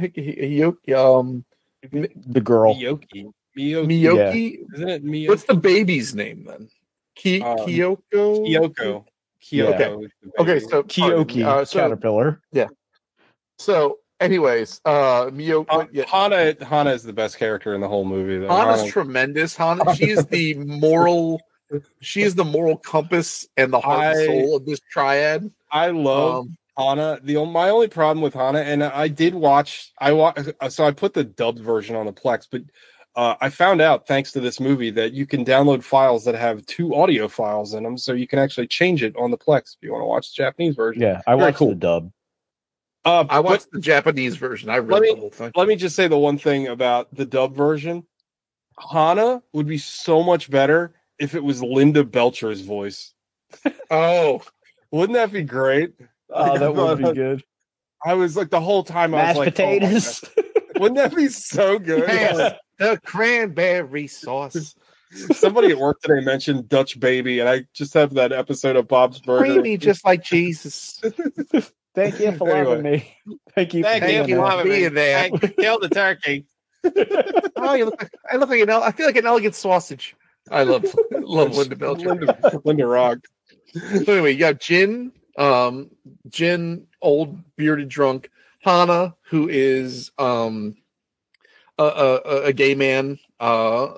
The girl. Miyoki. Miyoki. Isn't it Miyoki? What's the baby's name then? Kyoko. Kyoko. Yeah. Okay, so Kyoki, caterpillar. Yeah. So, anyways, Miyoki. Hana is the best character in the whole movie. Though. Hana's tremendous. Hana, she is the moral compass and the heart and soul of this triad. I love Hana. My only problem with Hana, and I put the dubbed version on the Plex, but I found out thanks to this movie that you can download files that have 2 audio files in them, so you can actually change it on the Plex if you want to watch the Japanese version. Yeah, I watched the dub. I watched the Japanese version. I read the whole thing. Let me just say the one thing about the dub version. Hana would be so much better if it was Linda Belcher's voice. Oh, wouldn't that be great? Oh, that would be good. I was like the whole time I was like, potatoes. Oh, wouldn't that be so good? Yes, the cranberry sauce. Somebody at work today mentioned Dutch Baby, and I just have that episode of Bob's Burger. Creamy, just like Jesus. Thank you for loving me. Thank you for being there. Kill the turkey. Oh, I look like I feel like an elegant sausage. I love Linda Belcher. Linda Rock. So anyway, you got Jin, old bearded drunk. Hana, who is a gay man. No.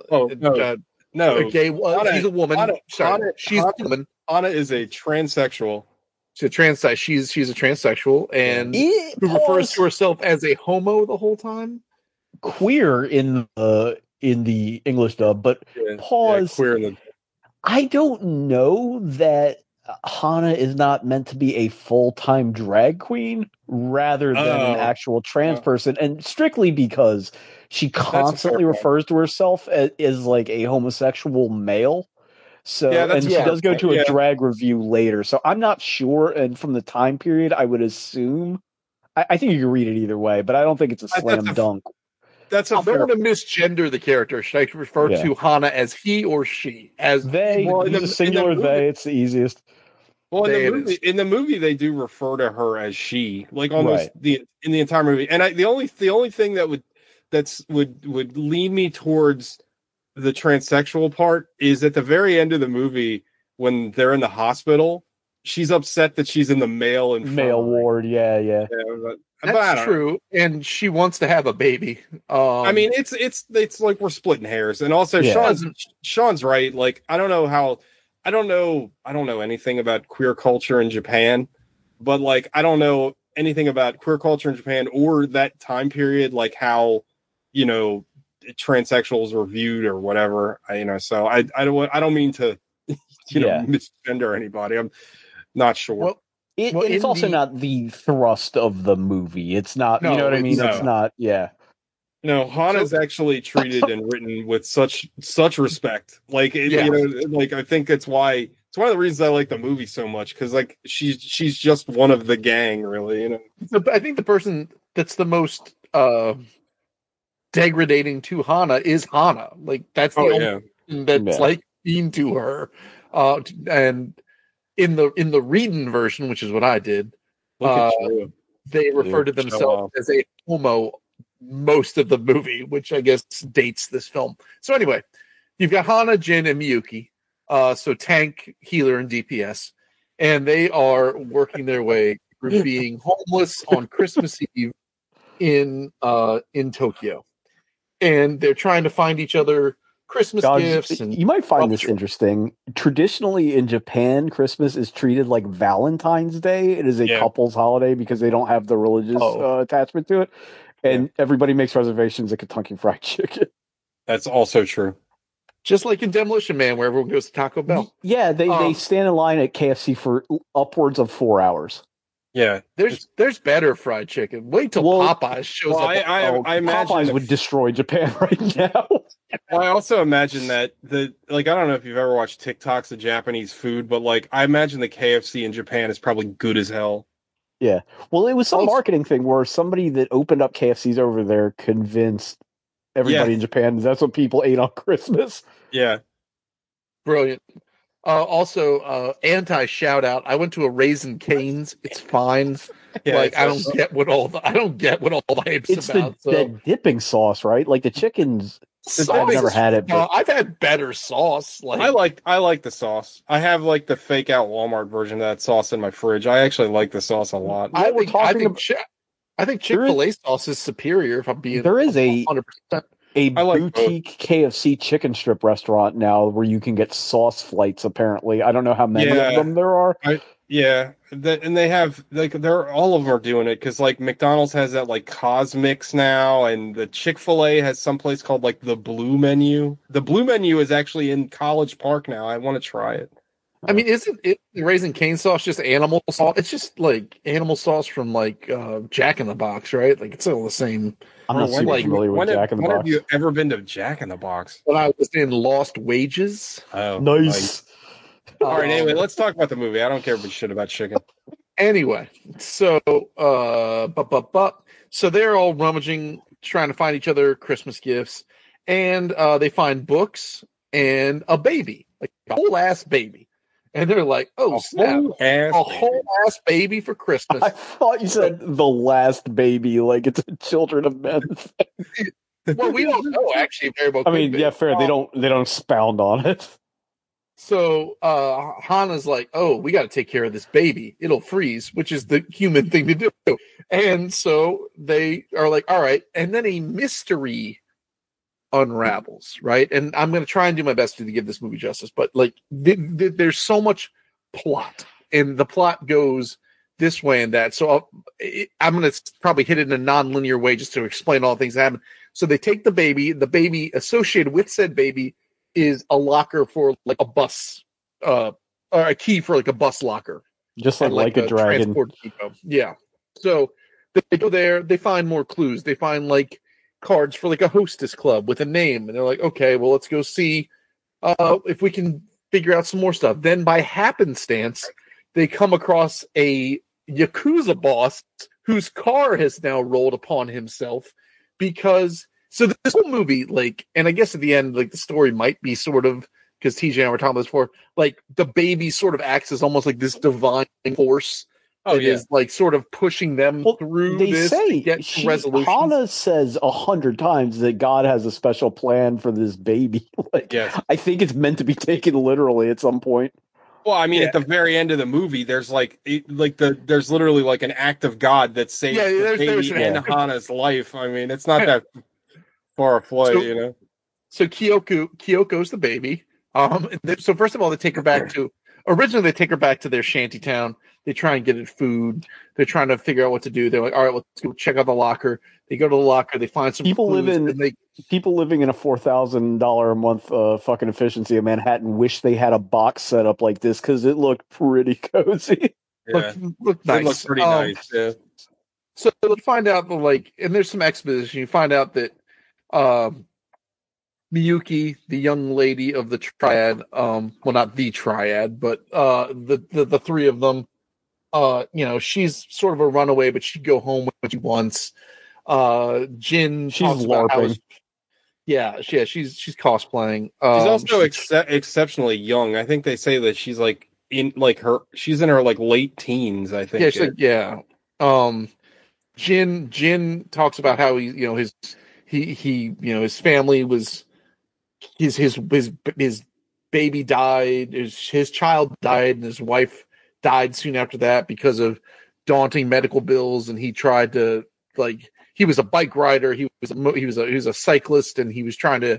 A gay. She's a woman. She's a woman. Hana is a transsexual. She's a transsexual, and who refers to herself as a homo the whole time. Queer in the English dub, but pause. Queer. I don't know that Hana is not meant to be a full-time drag queen rather than an actual trans person, and strictly because she constantly refers to herself as like a homosexual male. So, and she does go to a drag review later. So I'm not sure. And from the time period, I would assume, I think you can read it either way, but I don't think it's a slam dunk. I don't want to misgender the character. Should I refer to Hana as he or she? As they, singular they, it's the easiest. Well, in the movie, they do refer to her as she, like almost in the entire movie. And the only thing that would lean me towards the transsexual part is at the very end of the movie when they're in the hospital. She's upset that she's in the male ward. Yeah. That's true, and she wants to have a baby. I mean, it's like we're splitting hairs, and also Sean's right. Like, I don't know anything about queer culture in Japan, but like I don't know anything about queer culture in Japan or that time period, like how transsexuals were viewed or whatever. So I don't mean to misgender anybody. I'm not sure. Well, it's also not the thrust of the movie. It's not, you know what I mean? It's not, No, Hana's actually treated and written with such respect. Like, I think it's one of the reasons I like the movie so much, because like she's just one of the gang, really. I think the person that's the most degrading to Hana is Hana. Like that's the only thing that's like mean to her. And in the reading version, which is what I did, they refer to themselves as a homo most of the movie, which I guess dates this film. So anyway, you've got Hana, Jin, and Miyuki. So tank, healer, and DPS. And they are working their way through being homeless on Christmas Eve in Tokyo. And they're trying to find each other Christmas gifts. And you might find this interesting. Traditionally in Japan, Christmas is treated like Valentine's Day. It is a couple's holiday because they don't have the religious attachment to it. And everybody makes reservations at Kentucky Fried Chicken. That's also true. Just like in Demolition Man, where everyone goes to Taco Bell. Yeah, they stand in line at KFC for upwards of 4 hours. Yeah, There's better fried chicken. Wait till Popeyes shows up. I imagine Popeyes would destroy Japan right now. Well, I also imagine that I don't know if you've ever watched TikToks of Japanese food, but like I imagine the KFC in Japan is probably good as hell. Yeah. Well, it was some marketing thing where somebody that opened up KFCs over there convinced everybody in Japan that's what people ate on Christmas. Yeah. Brilliant. Also, anti shout out. I went to a Raising Cane's. It's fine. Yeah, like I don't get what all the hype's it's about. The dipping sauce, right? Like the chicken's. I've never had it. But I've had better sauce. Like I like the sauce. I have like the fake out Walmart version of that sauce in my fridge. I actually like the sauce a lot. I think Chick-fil-A sauce is superior. If I'm being, there is 100%. A boutique KFC chicken strip restaurant now where you can get sauce flights. Apparently, I don't know how many of them there are. And they have they're all of them are doing it because like McDonald's has that like Cosmix now, and the Chick-fil-A has some place called like the Blue Menu. The Blue Menu is actually in College Park now. I want to try it. I mean, isn't it Raising Cane sauce just animal sauce? It's just like animal sauce from like Jack in the Box, right? Like it's all the same. I'm not super familiar with Jack in the Box. When have you ever been to Jack in the Box? When I was in Lost Wages. Oh, nice. All right, anyway, let's talk about the movie. I don't care shit about chicken. Anyway, so so they're all rummaging, trying to find each other Christmas gifts, and they find books and a baby, like a whole ass baby. And they're like, "Oh, snap! A whole ass baby for Christmas." I thought you said the last baby, like it's a Children of Men thing. Well, we don't know actually very well. I mean, yeah, fair. They don't expound on it. So Hana's like, "Oh, we got to take care of this baby. It'll freeze," which is the human thing to do. And so they are like, "All right." And then a mystery unravels, right? And I'm going to try and do my best to give this movie justice, but like there's so much plot, and the plot goes this way and that. So I'm going to probably hit it in a non-linear way just to explain all the things that happen. So they take the baby associated with said baby is a locker for like a bus, or a key for like a bus locker, just like a dragon. Yeah. So they go there, they find more clues. They find like cards for like a hostess club with a name, and they're like, okay, well, let's go see if we can figure out some more stuff. Then by happenstance, they come across a Yakuza boss whose car has now rolled upon himself because so this whole movie, like, and I guess at the end, like the story might be sort of, because TJ and I were talking about this before, like the baby sort of acts as almost like this divine force. Is like sort of pushing them through this to get to resolution. Hana says 100 times that God has a special plan for this baby. I think it's meant to be taken literally at some point. Well, I mean, at the very end of the movie, there's there's literally like an act of God that saves the baby and Hana's life. I mean, it's not that far flight, you know. So Kyoko's the baby. So first of all, they take her back to. Originally, they take her back to their shanty town. They try and get it food. They're trying to figure out what to do. They're like, all right, let's go check out the locker. They go to the locker. They find some people living in a $4,000 a month fucking efficiency in Manhattan wish they had a box set up like this because it looked pretty cozy. Yeah. Looked nice. It looked pretty nice. Yeah. So you find out that and there's some exposition. You find out that Miyuki, the young lady of the triad, well, not the triad, but the three of them, she's sort of a runaway, but she'd go home when she wants. Jin, she's LARPing. She's cosplaying. She's also exceptionally young. I think they say that she's she's in her late teens. I think. Jin talks about how his family was. His baby died, his child died, and his wife died soon after that because of daunting medical bills. And he tried to he was a bike rider, he was a cyclist, and he was trying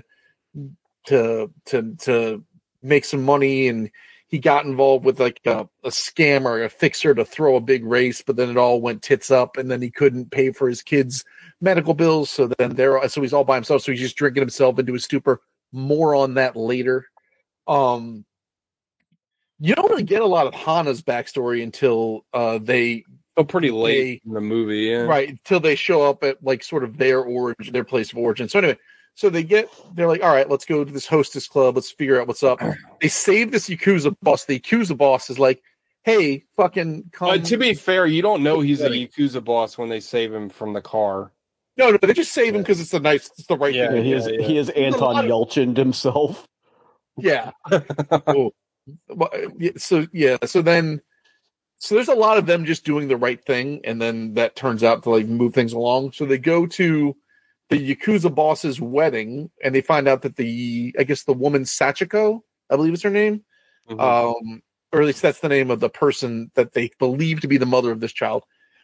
to make some money, and he got involved with a scam or a fixer to throw a big race, but then it all went tits up, and then he couldn't pay for his kids' medical bills, so he's all by himself, so he's just drinking himself into a stupor. More on that later. You don't really get a lot of Hana's backstory until they Oh, pretty late in the movie, yeah. Right, till they show up at like sort of their origin, their place of origin. So anyway, they're like, all right, let's go to this hostess club. Let's figure out what's up. They save this Yakuza boss. The Yakuza boss is like, hey, fucking come. To be fair, you don't know he's a Yakuza boss when they save him from the car. No, they just save him because it's the right thing. He is Anton Yelchin himself. Yeah. So there's a lot of them just doing the right thing, and then that turns out to like move things along. So they go to the Yakuza boss's wedding, and they find out that the woman Sachiko, I believe is her name, or at least that's the name of the person that they believe to be the mother of this child,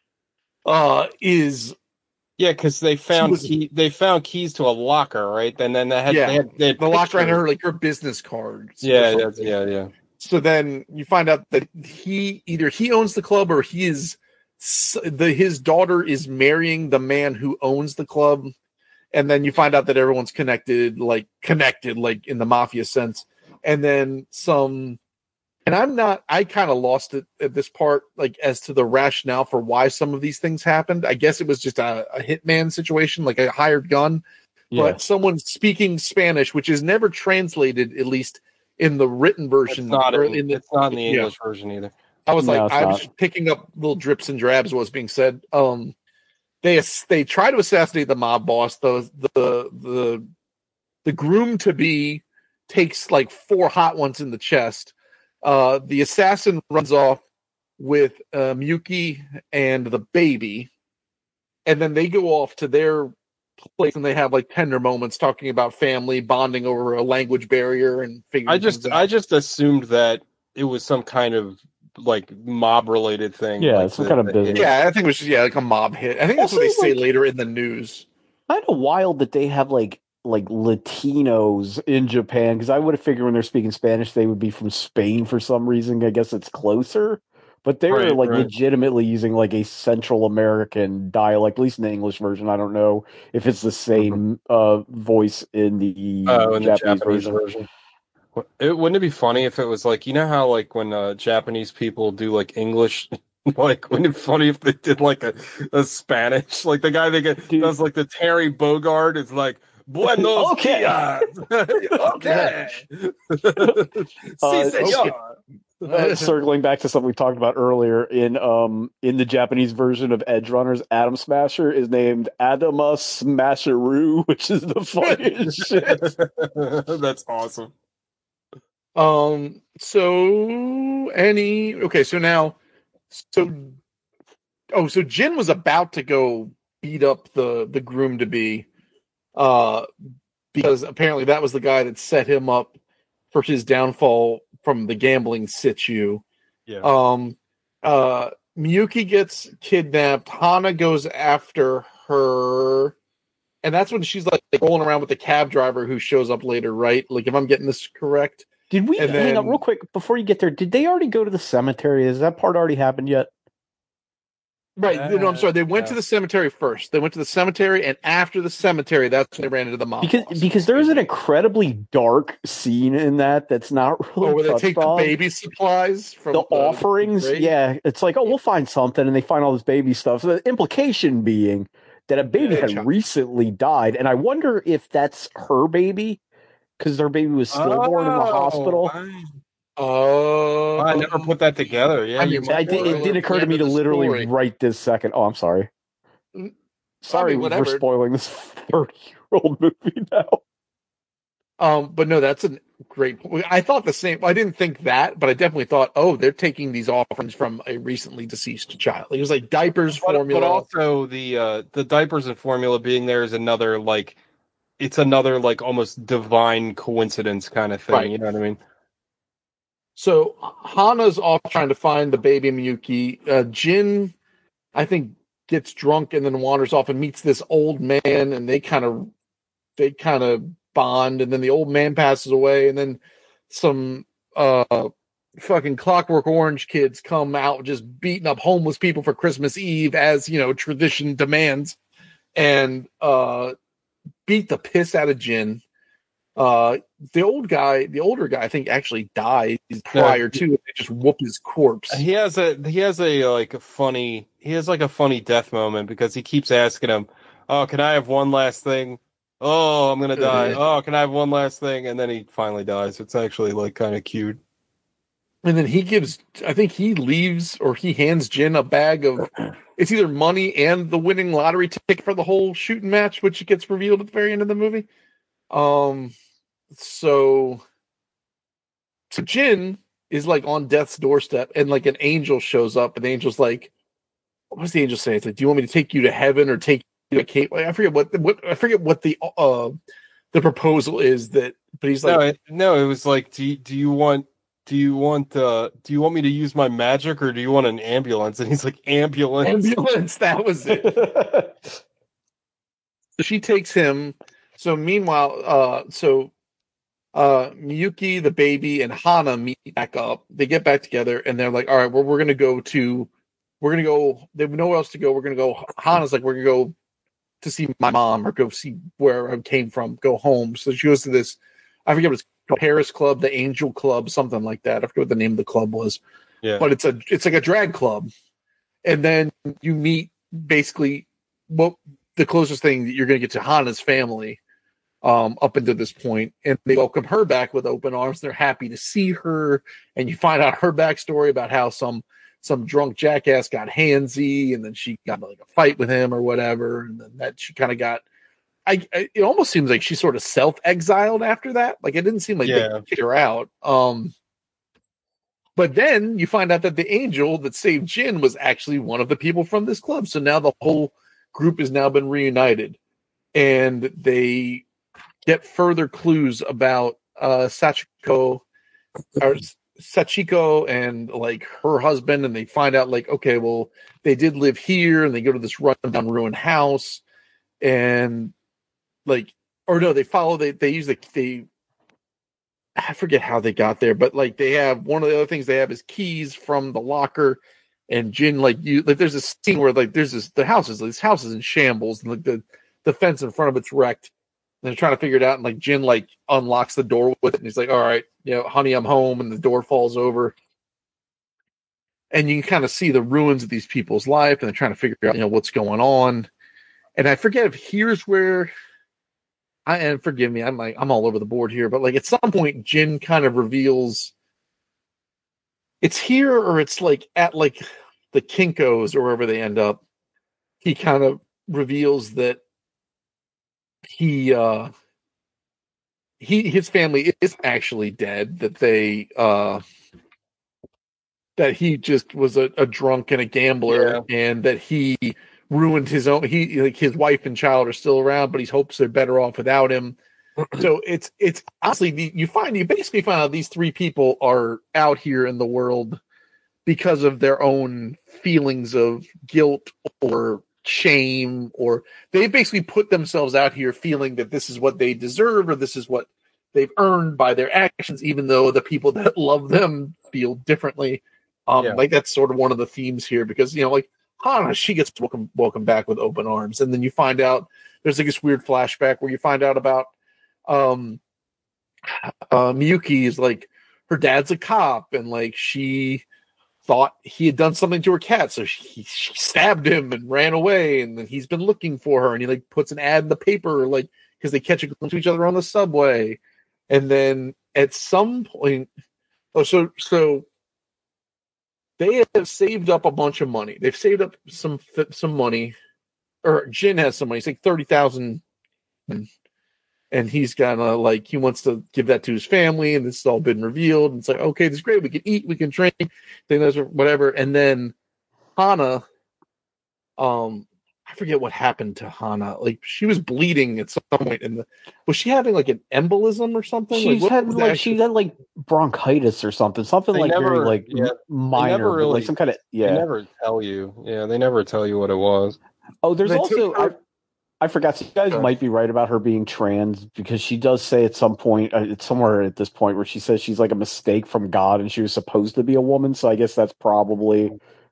is. Yeah, because they found keys to a locker, right? And then they had the locker had her business cards. Yeah. So then you find out that he owns the club, or his daughter is marrying the man who owns the club, and then you find out that everyone's connected like in the mafia sense, and then some. And I kind of lost it at this part, like as to the rationale for why some of these things happened. I guess it was just a hitman situation, like a hired gun, but someone speaking Spanish, which is never translated, at least in the written version. It's not in the English version either. I was just picking up little drips and drabs of what's being said. They try to assassinate the mob boss. The groom to be takes like 4 hot ones in the chest. The assassin runs off with Miyuki and the baby, and then they go off to their place and they have like tender moments talking about family bonding over a language barrier and figuring things out. I just assumed that it was some kind of like mob related thing. Yeah, some kind of business. Yeah, I think it was just like a mob hit. I think that's what they say later in the news. Kind of wild that they have like Latinos in Japan, because I would have figured when they're speaking Spanish they would be from Spain for some reason. I guess it's closer, but they were legitimately using like a Central American dialect, at least in the English version. I don't know if it's the same voice in the Japanese version. Wouldn't it be funny if it was like, you know how like when Japanese people do like English, like wouldn't it be funny if they did like a Spanish, like the guy does like the Terry Bogard is like Buenos dias. Okay. Sí, señor. Circling back to something we talked about earlier, in the Japanese version of Edge Runners, Adam Smasher is named Adama Smasheroo, which is the funniest shit. That's awesome. So Jin was about to go beat up the groom to be, because apparently that was the guy that set him up for his downfall from the gambling situ. Yeah. Miyuki gets kidnapped. Hana goes after her, and that's when she's like rolling around with the cab driver who shows up later, right? Like, if I'm getting this correct. Did we hang on real quick before you get there? Did they already go to the cemetery? Has that part already happened yet? Right. No, I'm sorry. They went to the cemetery first. They went to the cemetery, and after the cemetery, that's when they ran into the mob. Because there is an incredibly dark scene in that's not really where they take the baby supplies from the offerings. Yeah, it's like, we'll find something, and they find all this baby stuff. So the implication being that a baby had recently died, and I wonder if that's her baby, because their baby was stillborn in the hospital. I never put that together. Yeah, it didn't occur to me to literally write this second. Oh, I'm sorry. Sorry, we're spoiling this 30-year-old movie now. But no, that's a great point. I thought the same. I didn't think that, but I definitely thought, they're taking these offerings from a recently deceased child. It was like diapers, formula, but also the diapers and formula being there is another like, it's another like almost divine coincidence kind of thing. Right. You know what I mean? So Hana's off trying to find the baby Miyuki. Jin, I think, gets drunk and then wanders off and meets this old man, and they kind of bond. And then the old man passes away, and then some fucking Clockwork Orange kids come out just beating up homeless people for Christmas Eve, as tradition demands, and beat the piss out of Jin. The older guy, I think, actually died prior to. They just whoop his corpse. He has a like a funny a funny death moment because he keeps asking him, "Oh, can I have one last thing? Oh, I'm gonna die. Oh, can I have one last thing?" And then he finally dies. It's actually like kind of cute. And then I think he leaves or he hands Jin a bag of, it's either money and the winning lottery ticket for the whole shooting match, which gets revealed at the very end of the movie. So Jin is like on death's doorstep, and like an angel shows up, and the angel's like, what does the angel say? It's like, do you want me to take you to heaven or take you to Cape? I forget what the proposal is that, but he's like, no, it was like, do you want me to use my magic or do you want an ambulance? And he's like, ambulance. That was it. So she takes him. So meanwhile, Miyuki, the baby, and Hana meet back up. They get back together, and they're like, all right, we're gonna go. They have nowhere else to go. We're gonna go. Hana's like, we're gonna go to see my mom or go see where I came from, go home. So she goes to this, I forget what it's called, Paris Club, the Angel Club, something like that. I forget what the name of the club was. Yeah. But it's like a drag club. And then you meet basically the closest thing that you're going to get to Hana's family up until this point. And they welcome her back with open arms. They're happy to see her. And you find out her backstory about how some drunk jackass got handsy, and then she got like a fight with him or whatever. And then that she kind of got, it almost seems like she sort of self-exiled after that. Like it didn't seem like they kicked her out. But then you find out that the angel that saved Jin was actually one of the people from this club. So now the whole group has now been reunited, and they get further clues about Sachiko and like her husband, and they find out like, okay, well, they did live here, and they go to this rundown ruined house, and like, or no, they use I forget how they got there, but like they have one of the other things they have is keys from the locker, and Jin there's a scene where like this house is in shambles, and like the fence in front of it's wrecked. And they're trying to figure it out, and like Jin like unlocks the door with it, and he's like, "All right, honey, I'm home," and the door falls over, and you can kind of see the ruins of these people's life, and they're trying to figure out what's going on. And I forget if here's where. And forgive me, I'm all over the board here, but like at some point, Jin kind of reveals it's here or it's like at like the Kinkos or wherever they end up. He kind of reveals that his family is actually dead. That that he just was a drunk and a gambler, and that he ruined his own. His wife and child are still around, but he hopes they're better off without him. So it's honestly, you basically find out these three people are out here in the world because of their own feelings of guilt or shame, or they basically put themselves out here feeling that this is what they deserve or this is what they've earned by their actions, even though the people that love them feel differently. Like that's sort of one of the themes here, because like Hana, she gets welcome back with open arms, and then you find out there's like this weird flashback where you find out about Miyuki is like her dad's a cop, and like she thought he had done something to her cat, so she stabbed him and ran away, and then he's been looking for her, and he like puts an ad in the paper, like because they catch a glimpse of each other on the subway, and then at some point, so they have saved up a bunch of money. They've saved up some money, or Jin has some money. It's like 30,000, and he's gonna he wants to give that to his family, and this has all been revealed. And it's like, okay, this is great. We can eat, we can drink, things whatever. And then Hana, I forget what happened to Hana. Like she was bleeding at some point, was she having like an embolism or something? She had like bronchitis or something very minor, really, like some kind of They never tell you. Yeah, they never tell you what it was. Oh, there's also I forgot. So you guys might be right about her being trans, because she does say at some point, it's somewhere at this point where she says she's like a mistake from God and she was supposed to be a woman. So I guess that's probably.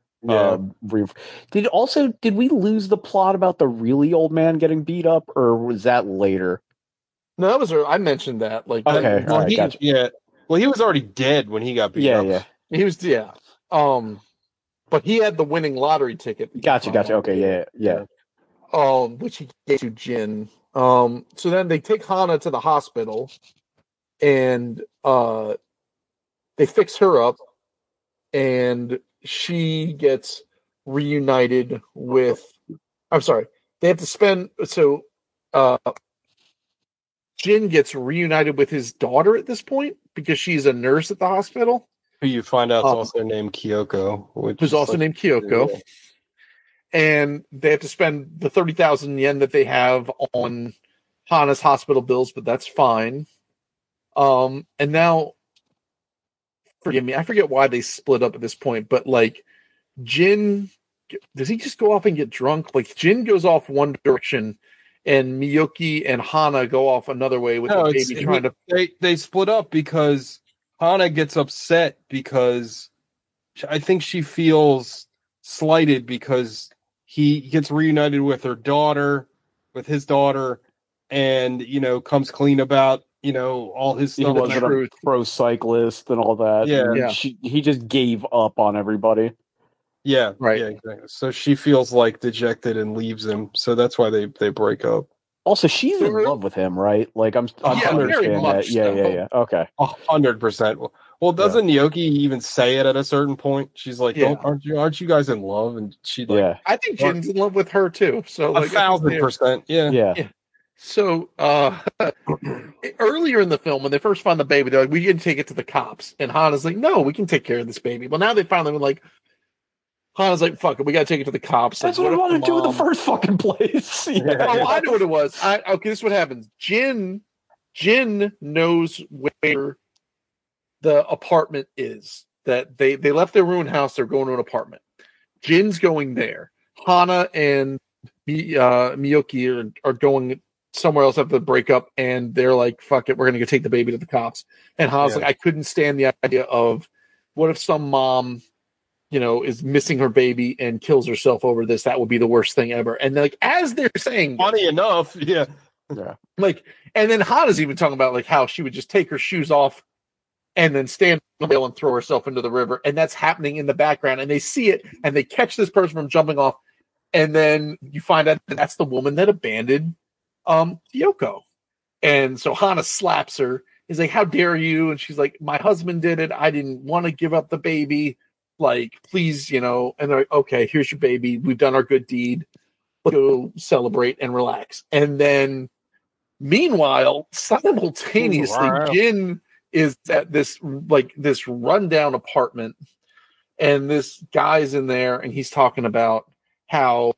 Did we lose the plot about the really old man getting beat up, or was that later? No, that was I mentioned that. Like, okay, all right, gotcha. Yeah, well, he was already dead when he got beat up. Yeah, he was. Yeah. but he had the winning lottery ticket. Gotcha. Okay, yeah. Which he gave to Jin. So then they take Hana to the hospital, and they fix her up, and she gets reunited with. I'm sorry. They have to spend Jin gets reunited with his daughter at this point because she's a nurse at the hospital. Who you find out is also named Kyoko, who's also named Kyoko. Yeah. And they have to spend the 30,000 yen that they have on Hana's hospital bills, but that's fine. And now, forgive me, I forget why they split up at this point, but like Jin, does he just go off and get drunk? Like Jin goes off one direction, and Miyuki and Hana go off another way with the baby trying to. They split up because Hana gets upset because I think she feels slighted because he gets reunited with his daughter, and comes clean about all his stuff. He wasn't a pro cyclist and all that. Yeah. He just gave up on everybody. Yeah, right. Yeah, exactly. So she feels like dejected and leaves him. So that's why they break up. Also, she's in love with him, right? Like I'm understand that. Yeah. Okay, 100%. Well, doesn't Nyoki even say it at a certain point? She's like, "Aren't you guys in love?" And she I think Jin's in love with her too. So 1,000%. Yeah. So earlier in the film, when they first find the baby, they're like, "We can take it to the cops," and Hana's like, "No, we can take care of this baby." Well, now they finally were like. Hana's like, fuck it, we gotta take it to the cops. That's what I wanted to do in the first fucking place. I know what it was. Okay, this is what happens. Jin knows where the apartment is. That they left their ruined house, they're going to an apartment. Jin's going there. Hana and Miyuki are going somewhere else after the breakup, and they're like, fuck it, we're gonna go take the baby to the cops. And Hana's like, I couldn't stand the idea of what if some mom is missing her baby and kills herself over this. That would be the worst thing ever. And like, as they're saying, funny enough, yeah. Like, and then Hana's even talking about like how she would just take her shoes off and then stand on the hill and throw herself into the river. And that's happening in the background. And they see it and they catch this person from jumping off. And then you find out that that's the woman that abandoned Kyoko. And so Hana slaps her. He's like, how dare you? And she's like, my husband did it. I didn't want to give up the baby. Like, please, and they're like, okay, here's your baby. We've done our good deed. Let's go celebrate and relax. And then, meanwhile, simultaneously, Jin is at this rundown apartment, and this guy's in there, and he's talking about how,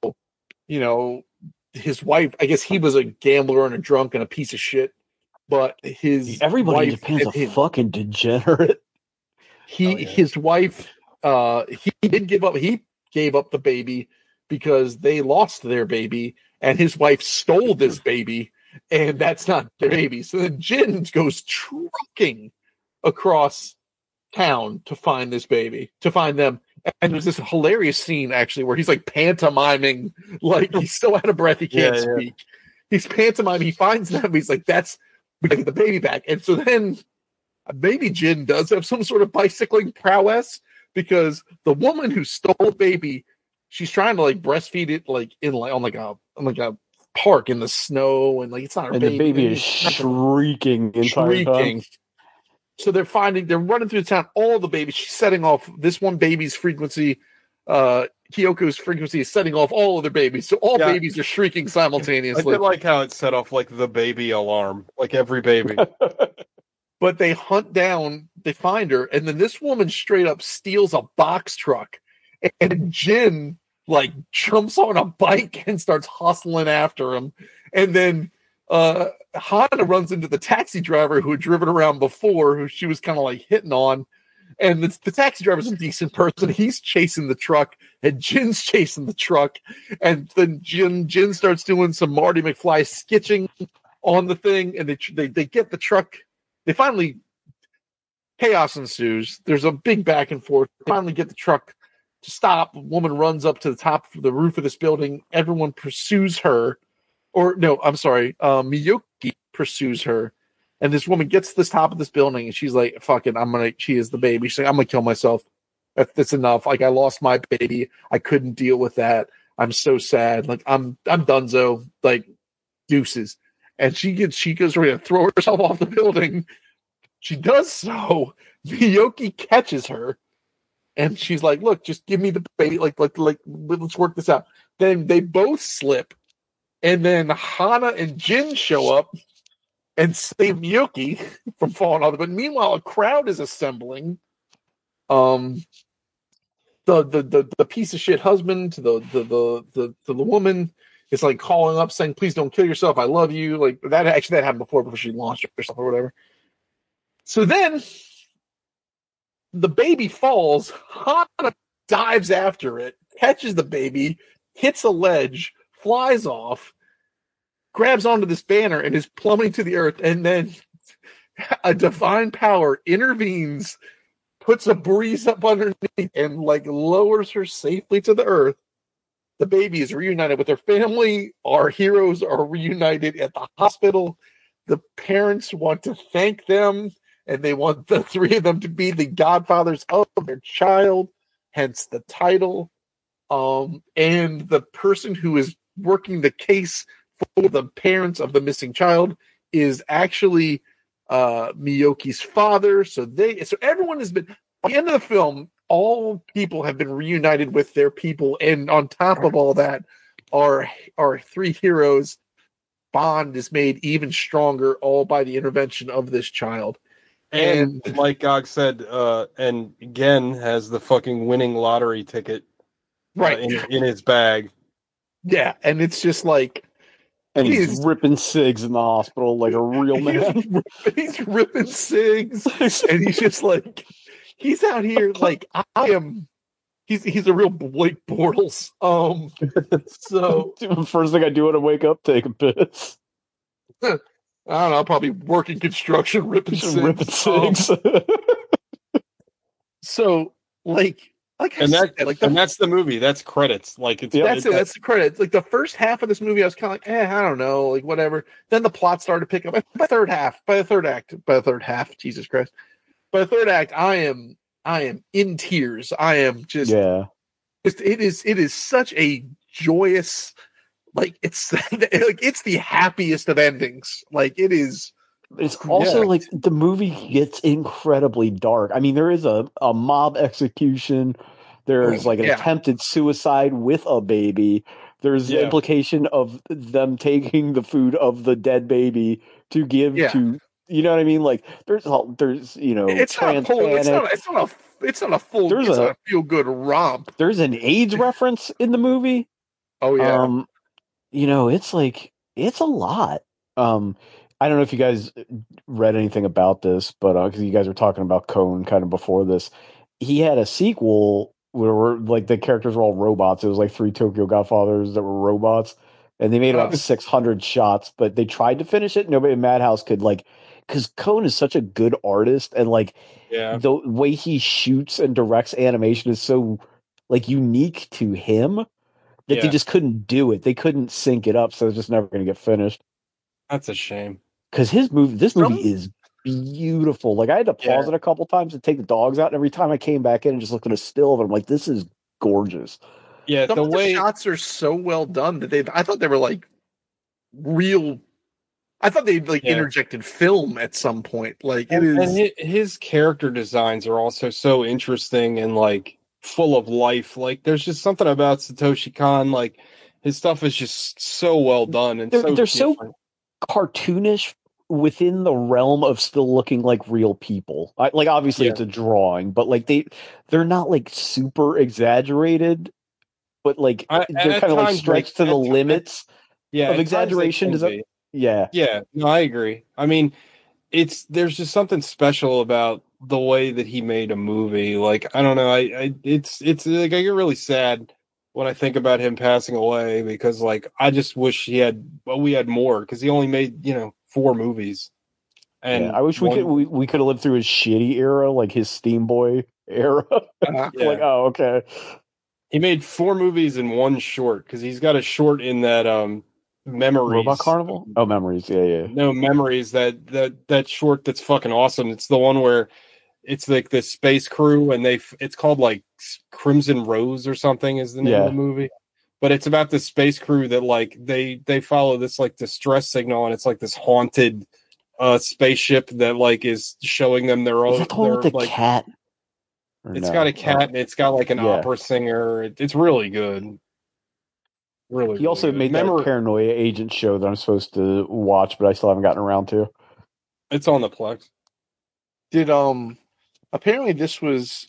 his wife, I guess he was a gambler and a drunk and a piece of shit, but everybody in Japan's a fucking degenerate. His wife... he didn't give up. He gave up the baby because they lost their baby, and his wife stole this baby, and that's not their baby. So then Jin goes trucking across town to find this baby, to find them. And there's this hilarious scene actually where he's like pantomiming, like he's so out of breath he can't speak. He's pantomiming. He finds them. He's like, we gotta get the baby back. And so then maybe Jin does have some sort of bicycling prowess. Because the woman who stole the baby, she's trying to like breastfeed it like on a park in the snow, and like it's not her baby. And the baby is shrieking. So they're running through the town. All the babies, she's setting off this one baby's frequency. Kyoko's frequency is setting off all other babies, so all babies are shrieking simultaneously. I did like how it set off like the baby alarm, like every baby. But they hunt down, they find her, and then this woman straight up steals a box truck. And Jin, like, jumps on a bike and starts hustling after him. And then Hana runs into the taxi driver who had driven around before, who she was kind of like hitting on. And the taxi driver's a decent person. He's chasing the truck, and Jin's chasing the truck. And then Jin starts doing some Marty McFly sketching on the thing, and they get the truck. They finally, chaos ensues. There's a big back and forth. They finally get the truck to stop. A woman runs up to the top of the roof of this building. Everyone pursues her. Miyuki pursues her. And this woman gets to the top of this building, and she's like, fuck it, she is the baby. She's like, I'm going to kill myself. That's enough. Like, I lost my baby. I couldn't deal with that. I'm so sad. Like, I'm donezo. Like, deuces. And she goes ready to throw herself off the building. She does so. Miyoki catches her, and she's like, "Look, just give me the baby. Like, let's work this out." Then they both slip, and then Hana and Jin show up and save Miyoki from falling off. But meanwhile, a crowd is assembling. The piece of shit husband to the woman is like calling up saying, "Please don't kill yourself. I love you." Like that happened before she launched herself or whatever. So then the baby falls. Hana dives after it, catches the baby, hits a ledge, flies off, grabs onto this banner, and is plummeting to the earth. And then a divine power intervenes, puts a breeze up underneath, and like lowers her safely to the earth. The baby is reunited with her family. Our heroes are reunited at the hospital. The parents want to thank them, and they want the three of them to be the godfathers of their child, hence the title. And the person who is working the case for the parents of the missing child is actually Miyoki's father. So everyone has been, at the end of the film, all people have been reunited with their people, and on top of all that, our three heroes' bond is made even stronger, all by the intervention of this child. And like Gog said, and Gen has the fucking winning lottery ticket right in his bag. Yeah, and it's just like, and he's ripping cigs in the hospital like a real man. He's ripping cigs, and he's just like, he's out here like, he's a real Blake Bortles. So first thing I do when I wake up, take a piss. I don't know, probably working construction, ripping cigs. So and that's the movie. That's credits. Like that's the credits. Like the first half of this movie, I was kind of like, I don't know, like whatever. Then the plot started to pick up. By the third act, Jesus Christ. By the third act, I am in tears. I am just, it is such a joyous, like it's the happiest of endings. Like it is. It's also like the movie gets incredibly dark. I mean, there is a mob execution. There's like an attempted suicide with a baby. There's the implication of them taking the food of the dead baby to give to, you know what I mean? Like there's it's not a feel good romp. There's an AIDS reference in the movie. Oh yeah. It's like, it's a lot. I don't know if you guys read anything about this, but because you guys were talking about Cone kind of before this, he had a sequel where like the characters were all robots. It was like 3 Tokyo Godfathers that were robots, and they made about 600 shots, but they tried to finish it. Nobody in Madhouse could, like, because Cone is such a good artist, and like the way he shoots and directs animation is so like unique to him that they just couldn't do it. They couldn't sync it up, so it's just never going to get finished. That's a shame. Because this movie is beautiful. Like I had to pause it a couple times to take the dogs out. And every time I came back in and just looked at a still of it, I'm like, this is gorgeous. Yeah, the shots are so well done that I thought they were like real. I thought they interjected film at some point. Like and his character designs are also so interesting and like full of life. Like there's just something about Satoshi Kon. Like his stuff is just so well done and they're so cartoonish within the realm of still looking like real people. Like obviously it's a drawing, but like they're not like super exaggerated, but like they're kind of like stretched to the limits of exaggeration. No, I agree. I mean, there's just something special about the way that he made a movie. Like I don't know, it's like I get really sad when I think about him passing away because like I just wish we had more because he only made 4 movies. And I wish we could have lived through his shitty era, like his Steam Boy era. Like, oh, okay. He made 4 movies in one short because he's got a short in that Memories. Robot Carnival? Oh, Memories. Yeah. No, Memories. That short that's fucking awesome. It's the one where it's like this space crew, and it's called like Crimson Rose or something is the name of the movie. But it's about this space crew that like they follow this like distress signal, and it's like this haunted spaceship that like is showing them their own. Is that the one with the like, cat? It's got a cat, and it's got like an opera singer. It's really good. Really, he also made that Paranoia Agent show that I'm supposed to watch, but I still haven't gotten around to. It's on the Plex. Did apparently this is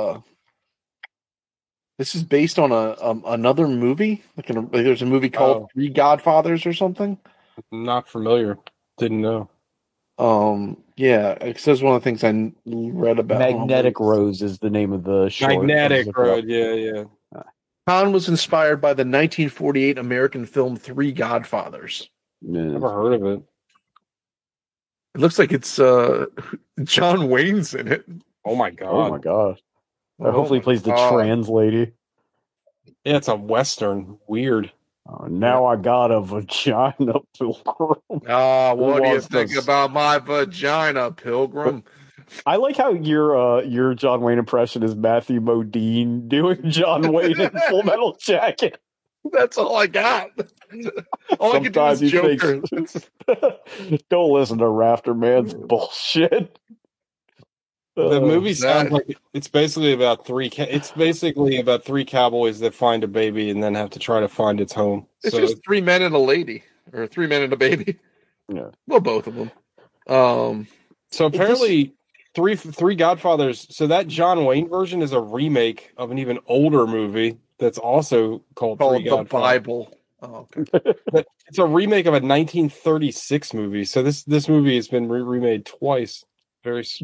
based on another movie? Like there's a movie called Three Godfathers or something? Not familiar. Didn't know. Yeah, it says one of the things I read about. Magnetic Rose is the name of the short. Magnetic Road, yeah. Khan was inspired by the 1948 American film Three Godfathers. Never heard of it. It looks like it's John Wayne's in it. Oh my god! Oh my god! Hopefully, he plays the trans lady. Yeah, it's a western. Weird. Now I got a vagina, Pilgrim. What do you think about my vagina, Pilgrim? I like how your John Wayne impression is Matthew Modine doing John Wayne in Full Metal Jacket. That's all I got. All I can do is Joker. Don't listen to Rafter Man's bullshit. The movie sounds like it's basically about three cowboys that find a baby and then have to try to find its home. It's just 3 men and a lady, or 3 men and a baby. Yeah, well, both of them. So apparently, Three Godfathers. So that John Wayne version is a remake of an even older movie that's also called Three Godfathers. The Bible. Oh, okay. But it's a remake of a 1936 movie. So this movie has been remade twice. This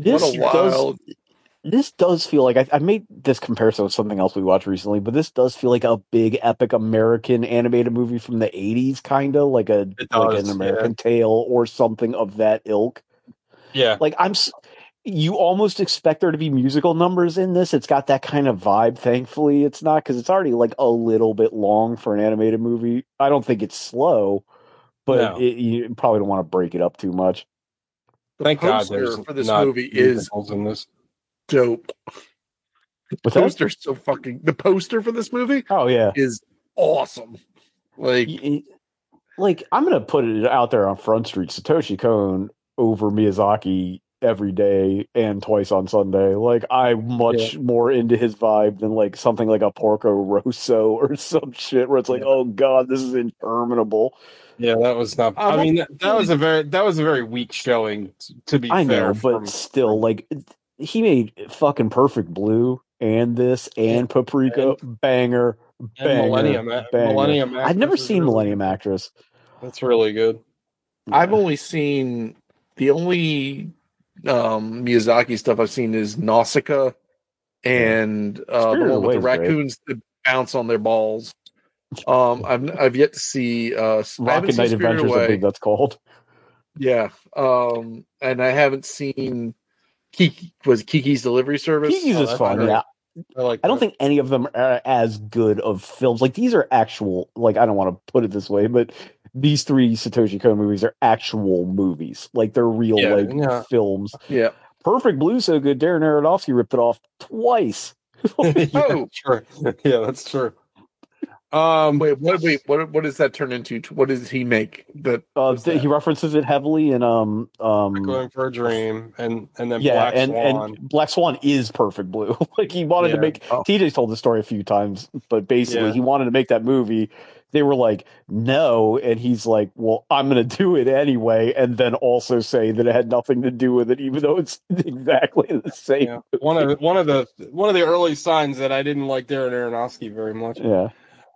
does feel like I made this comparison with something else we watched recently, but this does feel like a big epic American animated movie from the 80s, kind of like an American Tale or something of that ilk. Yeah, like you almost expect there to be musical numbers in this. It's got that kind of vibe. Thankfully, it's not, because it's already like a little bit long for an animated movie. I don't think it's slow, but you probably don't want to break it up too much. The poster for this movie is dope. The poster for this movie, is awesome. Like I'm gonna put it out there on Front Street: Satoshi Kon over Miyazaki every day and twice on Sunday. Like, I'm much more into his vibe than like something like a Porco Rosso or some shit where it's like, oh god, this is interminable. Yeah, that was not. I mean, that was a very weak showing. To be fair, I know, but still, like, he made fucking Perfect Blue and this and Paprika banger. Millennium Actress. I've never seen Millennium Actress. That's really good. I've only seen the only Miyazaki stuff I've seen is Nausicaa and the one with the raccoons that bounce on their balls. I've yet to see Rocket Knight Adventures, I think that's called. Yeah. And I haven't seen Kiki's Delivery Service. Kiki's is fun, yeah. I don't think any of them are as good of films. Like, these are actual, like, I don't want to put it this way, but these 3 Satoshi Kon movies are actual movies. Like, they're real films. Yeah. Perfect Blue's so good, Darren Aronofsky ripped it off twice. Sure. Yeah, that's true. Wait, what does that turn into? What does he make? He references it heavily in Going for a Dream and then Black Swan. And Black Swan is Perfect Blue. Like, he wanted to make TJ's told the story a few times, but basically he wanted to make that movie. They were like, no, and he's like, well, I'm going to do it anyway, and then also say that it had nothing to do with it, even though it's exactly the same. Yeah. One of the early signs that I didn't like Darren Aronofsky very much. Yeah.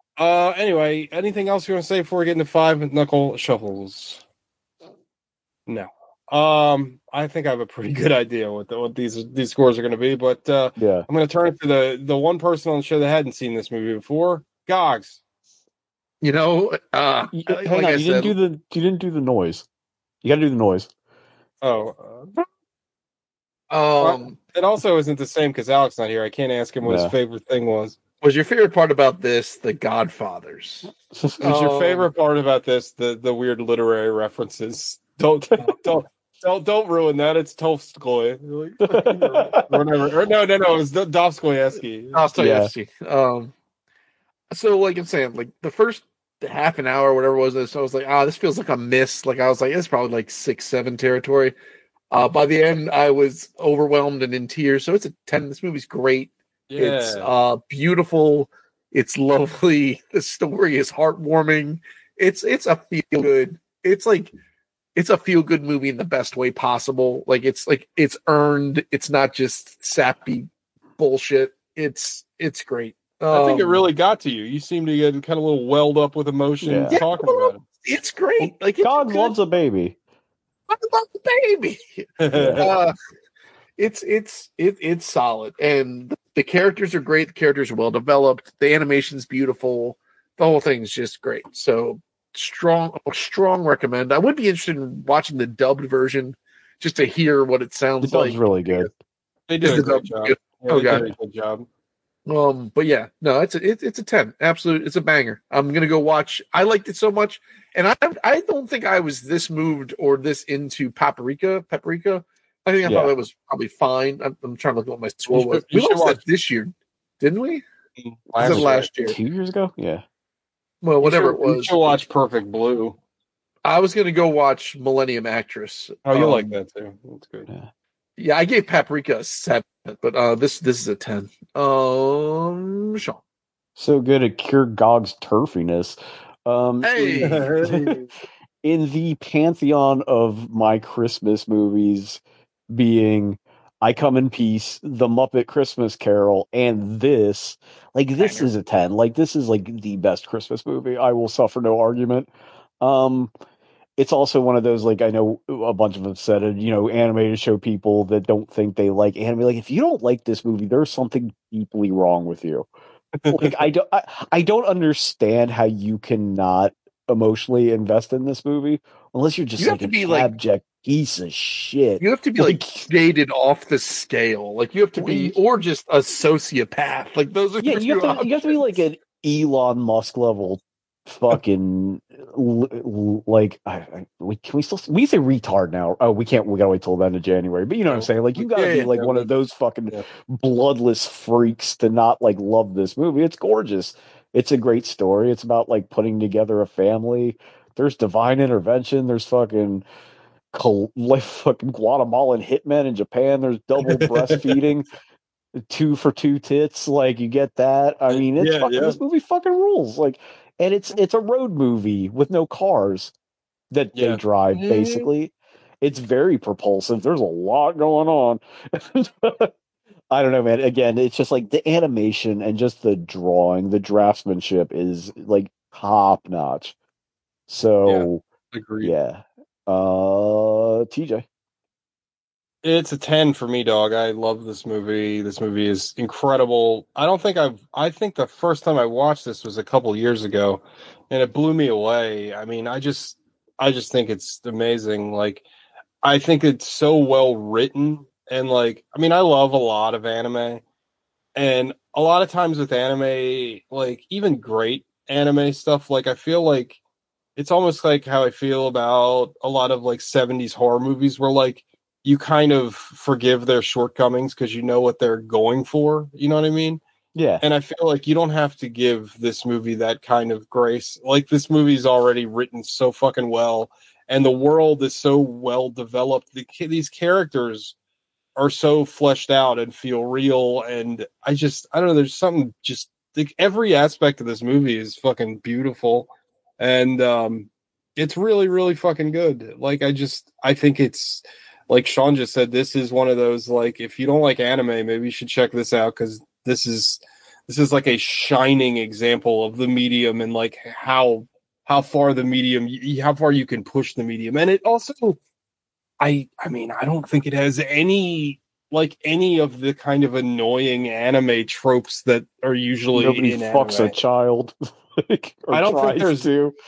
Anyway, anything else you want to say before we get into 5 Knuckle Shuffles? No. I think I have a pretty good idea what these scores are going to be, but I'm going to turn it to the one person on the show that hadn't seen this movie before, Gogs. You know, hang on, you didn't do the noise. You got to do the noise. It also isn't the same because Alex not here. I can't ask him what his favorite thing was. Was your favorite part about this The Godfathers? Was your favorite part about this the weird literary references? Don't Don't ruin that. It's Tolstoy. Whatever. Or no. It's Dostoevsky. Dostoevsky. So like I'm saying, like the first half an hour, whatever it was, so I was like, this feels like a miss. Like I was like, it's probably like 6-7 territory. By the end, I was overwhelmed and in tears. So it's a 10. This movie's great. Yeah. It's beautiful. It's lovely. The story is heartwarming. It's a feel good. It's a feel good movie in the best way possible. It's earned. It's not just sappy bullshit. It's great. I think it really got to you. You seem to get kind of a little welled up with emotion talking about it. It's great. God loves a baby. I love the baby. It's solid, and the characters are great. The characters are well developed. The animation's beautiful. The whole thing's just great. So strong recommend. I would be interested in watching the dubbed version just to hear what it sounds like. It's really good. They did a great job. Yeah, they did a good job. But yeah, no, it's a 10. Absolute, it's a banger. I'm gonna go watch. I liked it so much, and I don't think I was this moved or this into Paprika. I think I thought that was probably fine. I'm trying to look at what my score was. We watched that this year, didn't we? Last year. 2 years ago? Yeah. Well, whatever it was. You should watch Perfect Blue. I was gonna go watch Millennium Actress. Oh, you'll like that too. That's good. Yeah, I gave Paprika a 7, but this is a 10. Sean. So good at cure Gog's turfiness. Hey, in the pantheon of my Christmas movies, being I Come in Peace, The Muppet Christmas Carol, and this is a 10. Like, this is like the best Christmas movie. I will suffer no argument. It's also one of those, like, I know a bunch of them said it, animated show people that don't think they like anime. Like, if you don't like this movie, there's something deeply wrong with you. Like, I don't understand how you cannot emotionally invest in this movie unless you're just like an abject piece of shit. You have to be like jaded off the scale. Like, you have to be, or just a sociopath. Like, those are you have to be like an Elon Musk level fucking like can we still we say retard now? Oh, we can't. We gotta wait till the end of January. But you know what I'm saying? Like, you gotta be like one of those fucking bloodless freaks to not like love this movie. It's gorgeous. It's a great story. It's about like putting together a family. There's divine intervention. There's fucking Guatemalan hitmen in Japan. There's double breastfeeding. 2 for 2 tits. Like, you get that. I mean, this movie fucking rules. Like, and it's a road movie with no cars that they drive, basically. It's very propulsive. There's a lot going on. I don't know, man. Again, it's just like the animation and just the drawing, the draftsmanship is like top notch. So, agreed. Yeah. TJ. It's a 10 for me, dog. I love this movie. This movie is incredible. I think the first time I watched this was a couple years ago, and it blew me away. I mean, I just think it's amazing. Like, I think it's so well written, and like, I mean, I love a lot of anime, and a lot of times with anime, like even great anime stuff, like I feel like it's almost like how I feel about a lot of like 70s horror movies where like you kind of forgive their shortcomings because you know what they're going for. You know what I mean? Yeah. And I feel like you don't have to give this movie that kind of grace. Like, this movie's already written so fucking well, and the world is so well developed. These characters are so fleshed out and feel real. And I don't know. There's something just like every aspect of this movie is fucking beautiful. And it's really, really fucking good. Like, I think it's, like Sean just said, this is one of those, like, if you don't like anime, maybe you should check this out, because this is like a shining example of the medium and like how far the medium, how far you can push the medium. And it also, I mean, I don't think it has any of the kind of annoying anime tropes that are usually nobody in fucks anime. A child. I don't think there's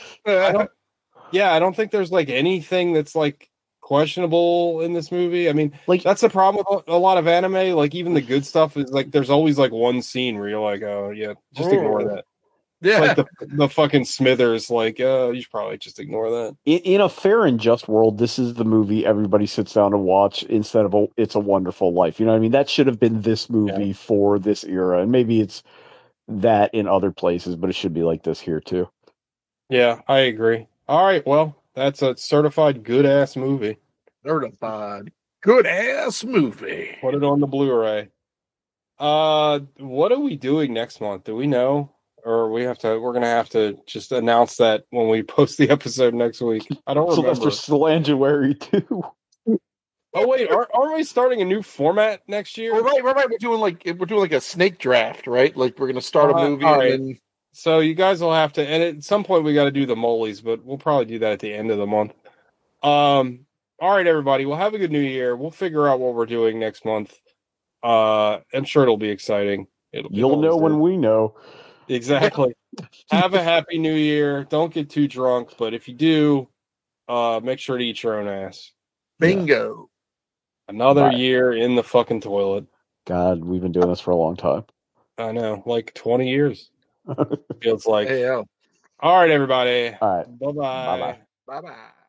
I don't think there's like anything that's like questionable in this movie. I mean, like, that's the problem with a lot of anime. Like, even the good stuff is like there's always like one scene where you're like, oh yeah, just ignore that. Yeah. It's like the fucking Smithers, like, you should probably just ignore that. In a fair and just world, this is the movie everybody sits down to watch instead of It's a Wonderful Life. You know what I mean? That should have been this movie for this era. And maybe it's that in other places, but it should be like this here too. Yeah, I agree. All right, well, that's a certified good-ass movie. Certified good-ass movie. Put it on the Blu-ray. What are we doing next month? Do we know? Or we're gonna have to just announce that when we post the episode next week. I don't remember. Sylvester Slanguary too. Oh wait, aren't we starting a new format next year? Oh, right. We're doing like a snake draft, right? Like we're gonna start a movie and then. So you guys will have to, and at some point we got to do the Molies, but we'll probably do that at the end of the month. All right, everybody. Well, have a good New Year. We'll figure out what we're doing next month. I'm sure it'll be exciting. You'll know when we know. Exactly. Have a happy New Year. Don't get too drunk, but if you do, make sure to eat your own ass. Bingo. Yeah. Another year in the fucking toilet. God, we've been doing this for a long time. I know, like 20 years. Feels like. Hey, all right, everybody. All right. Bye-bye. Bye-bye. Bye-bye.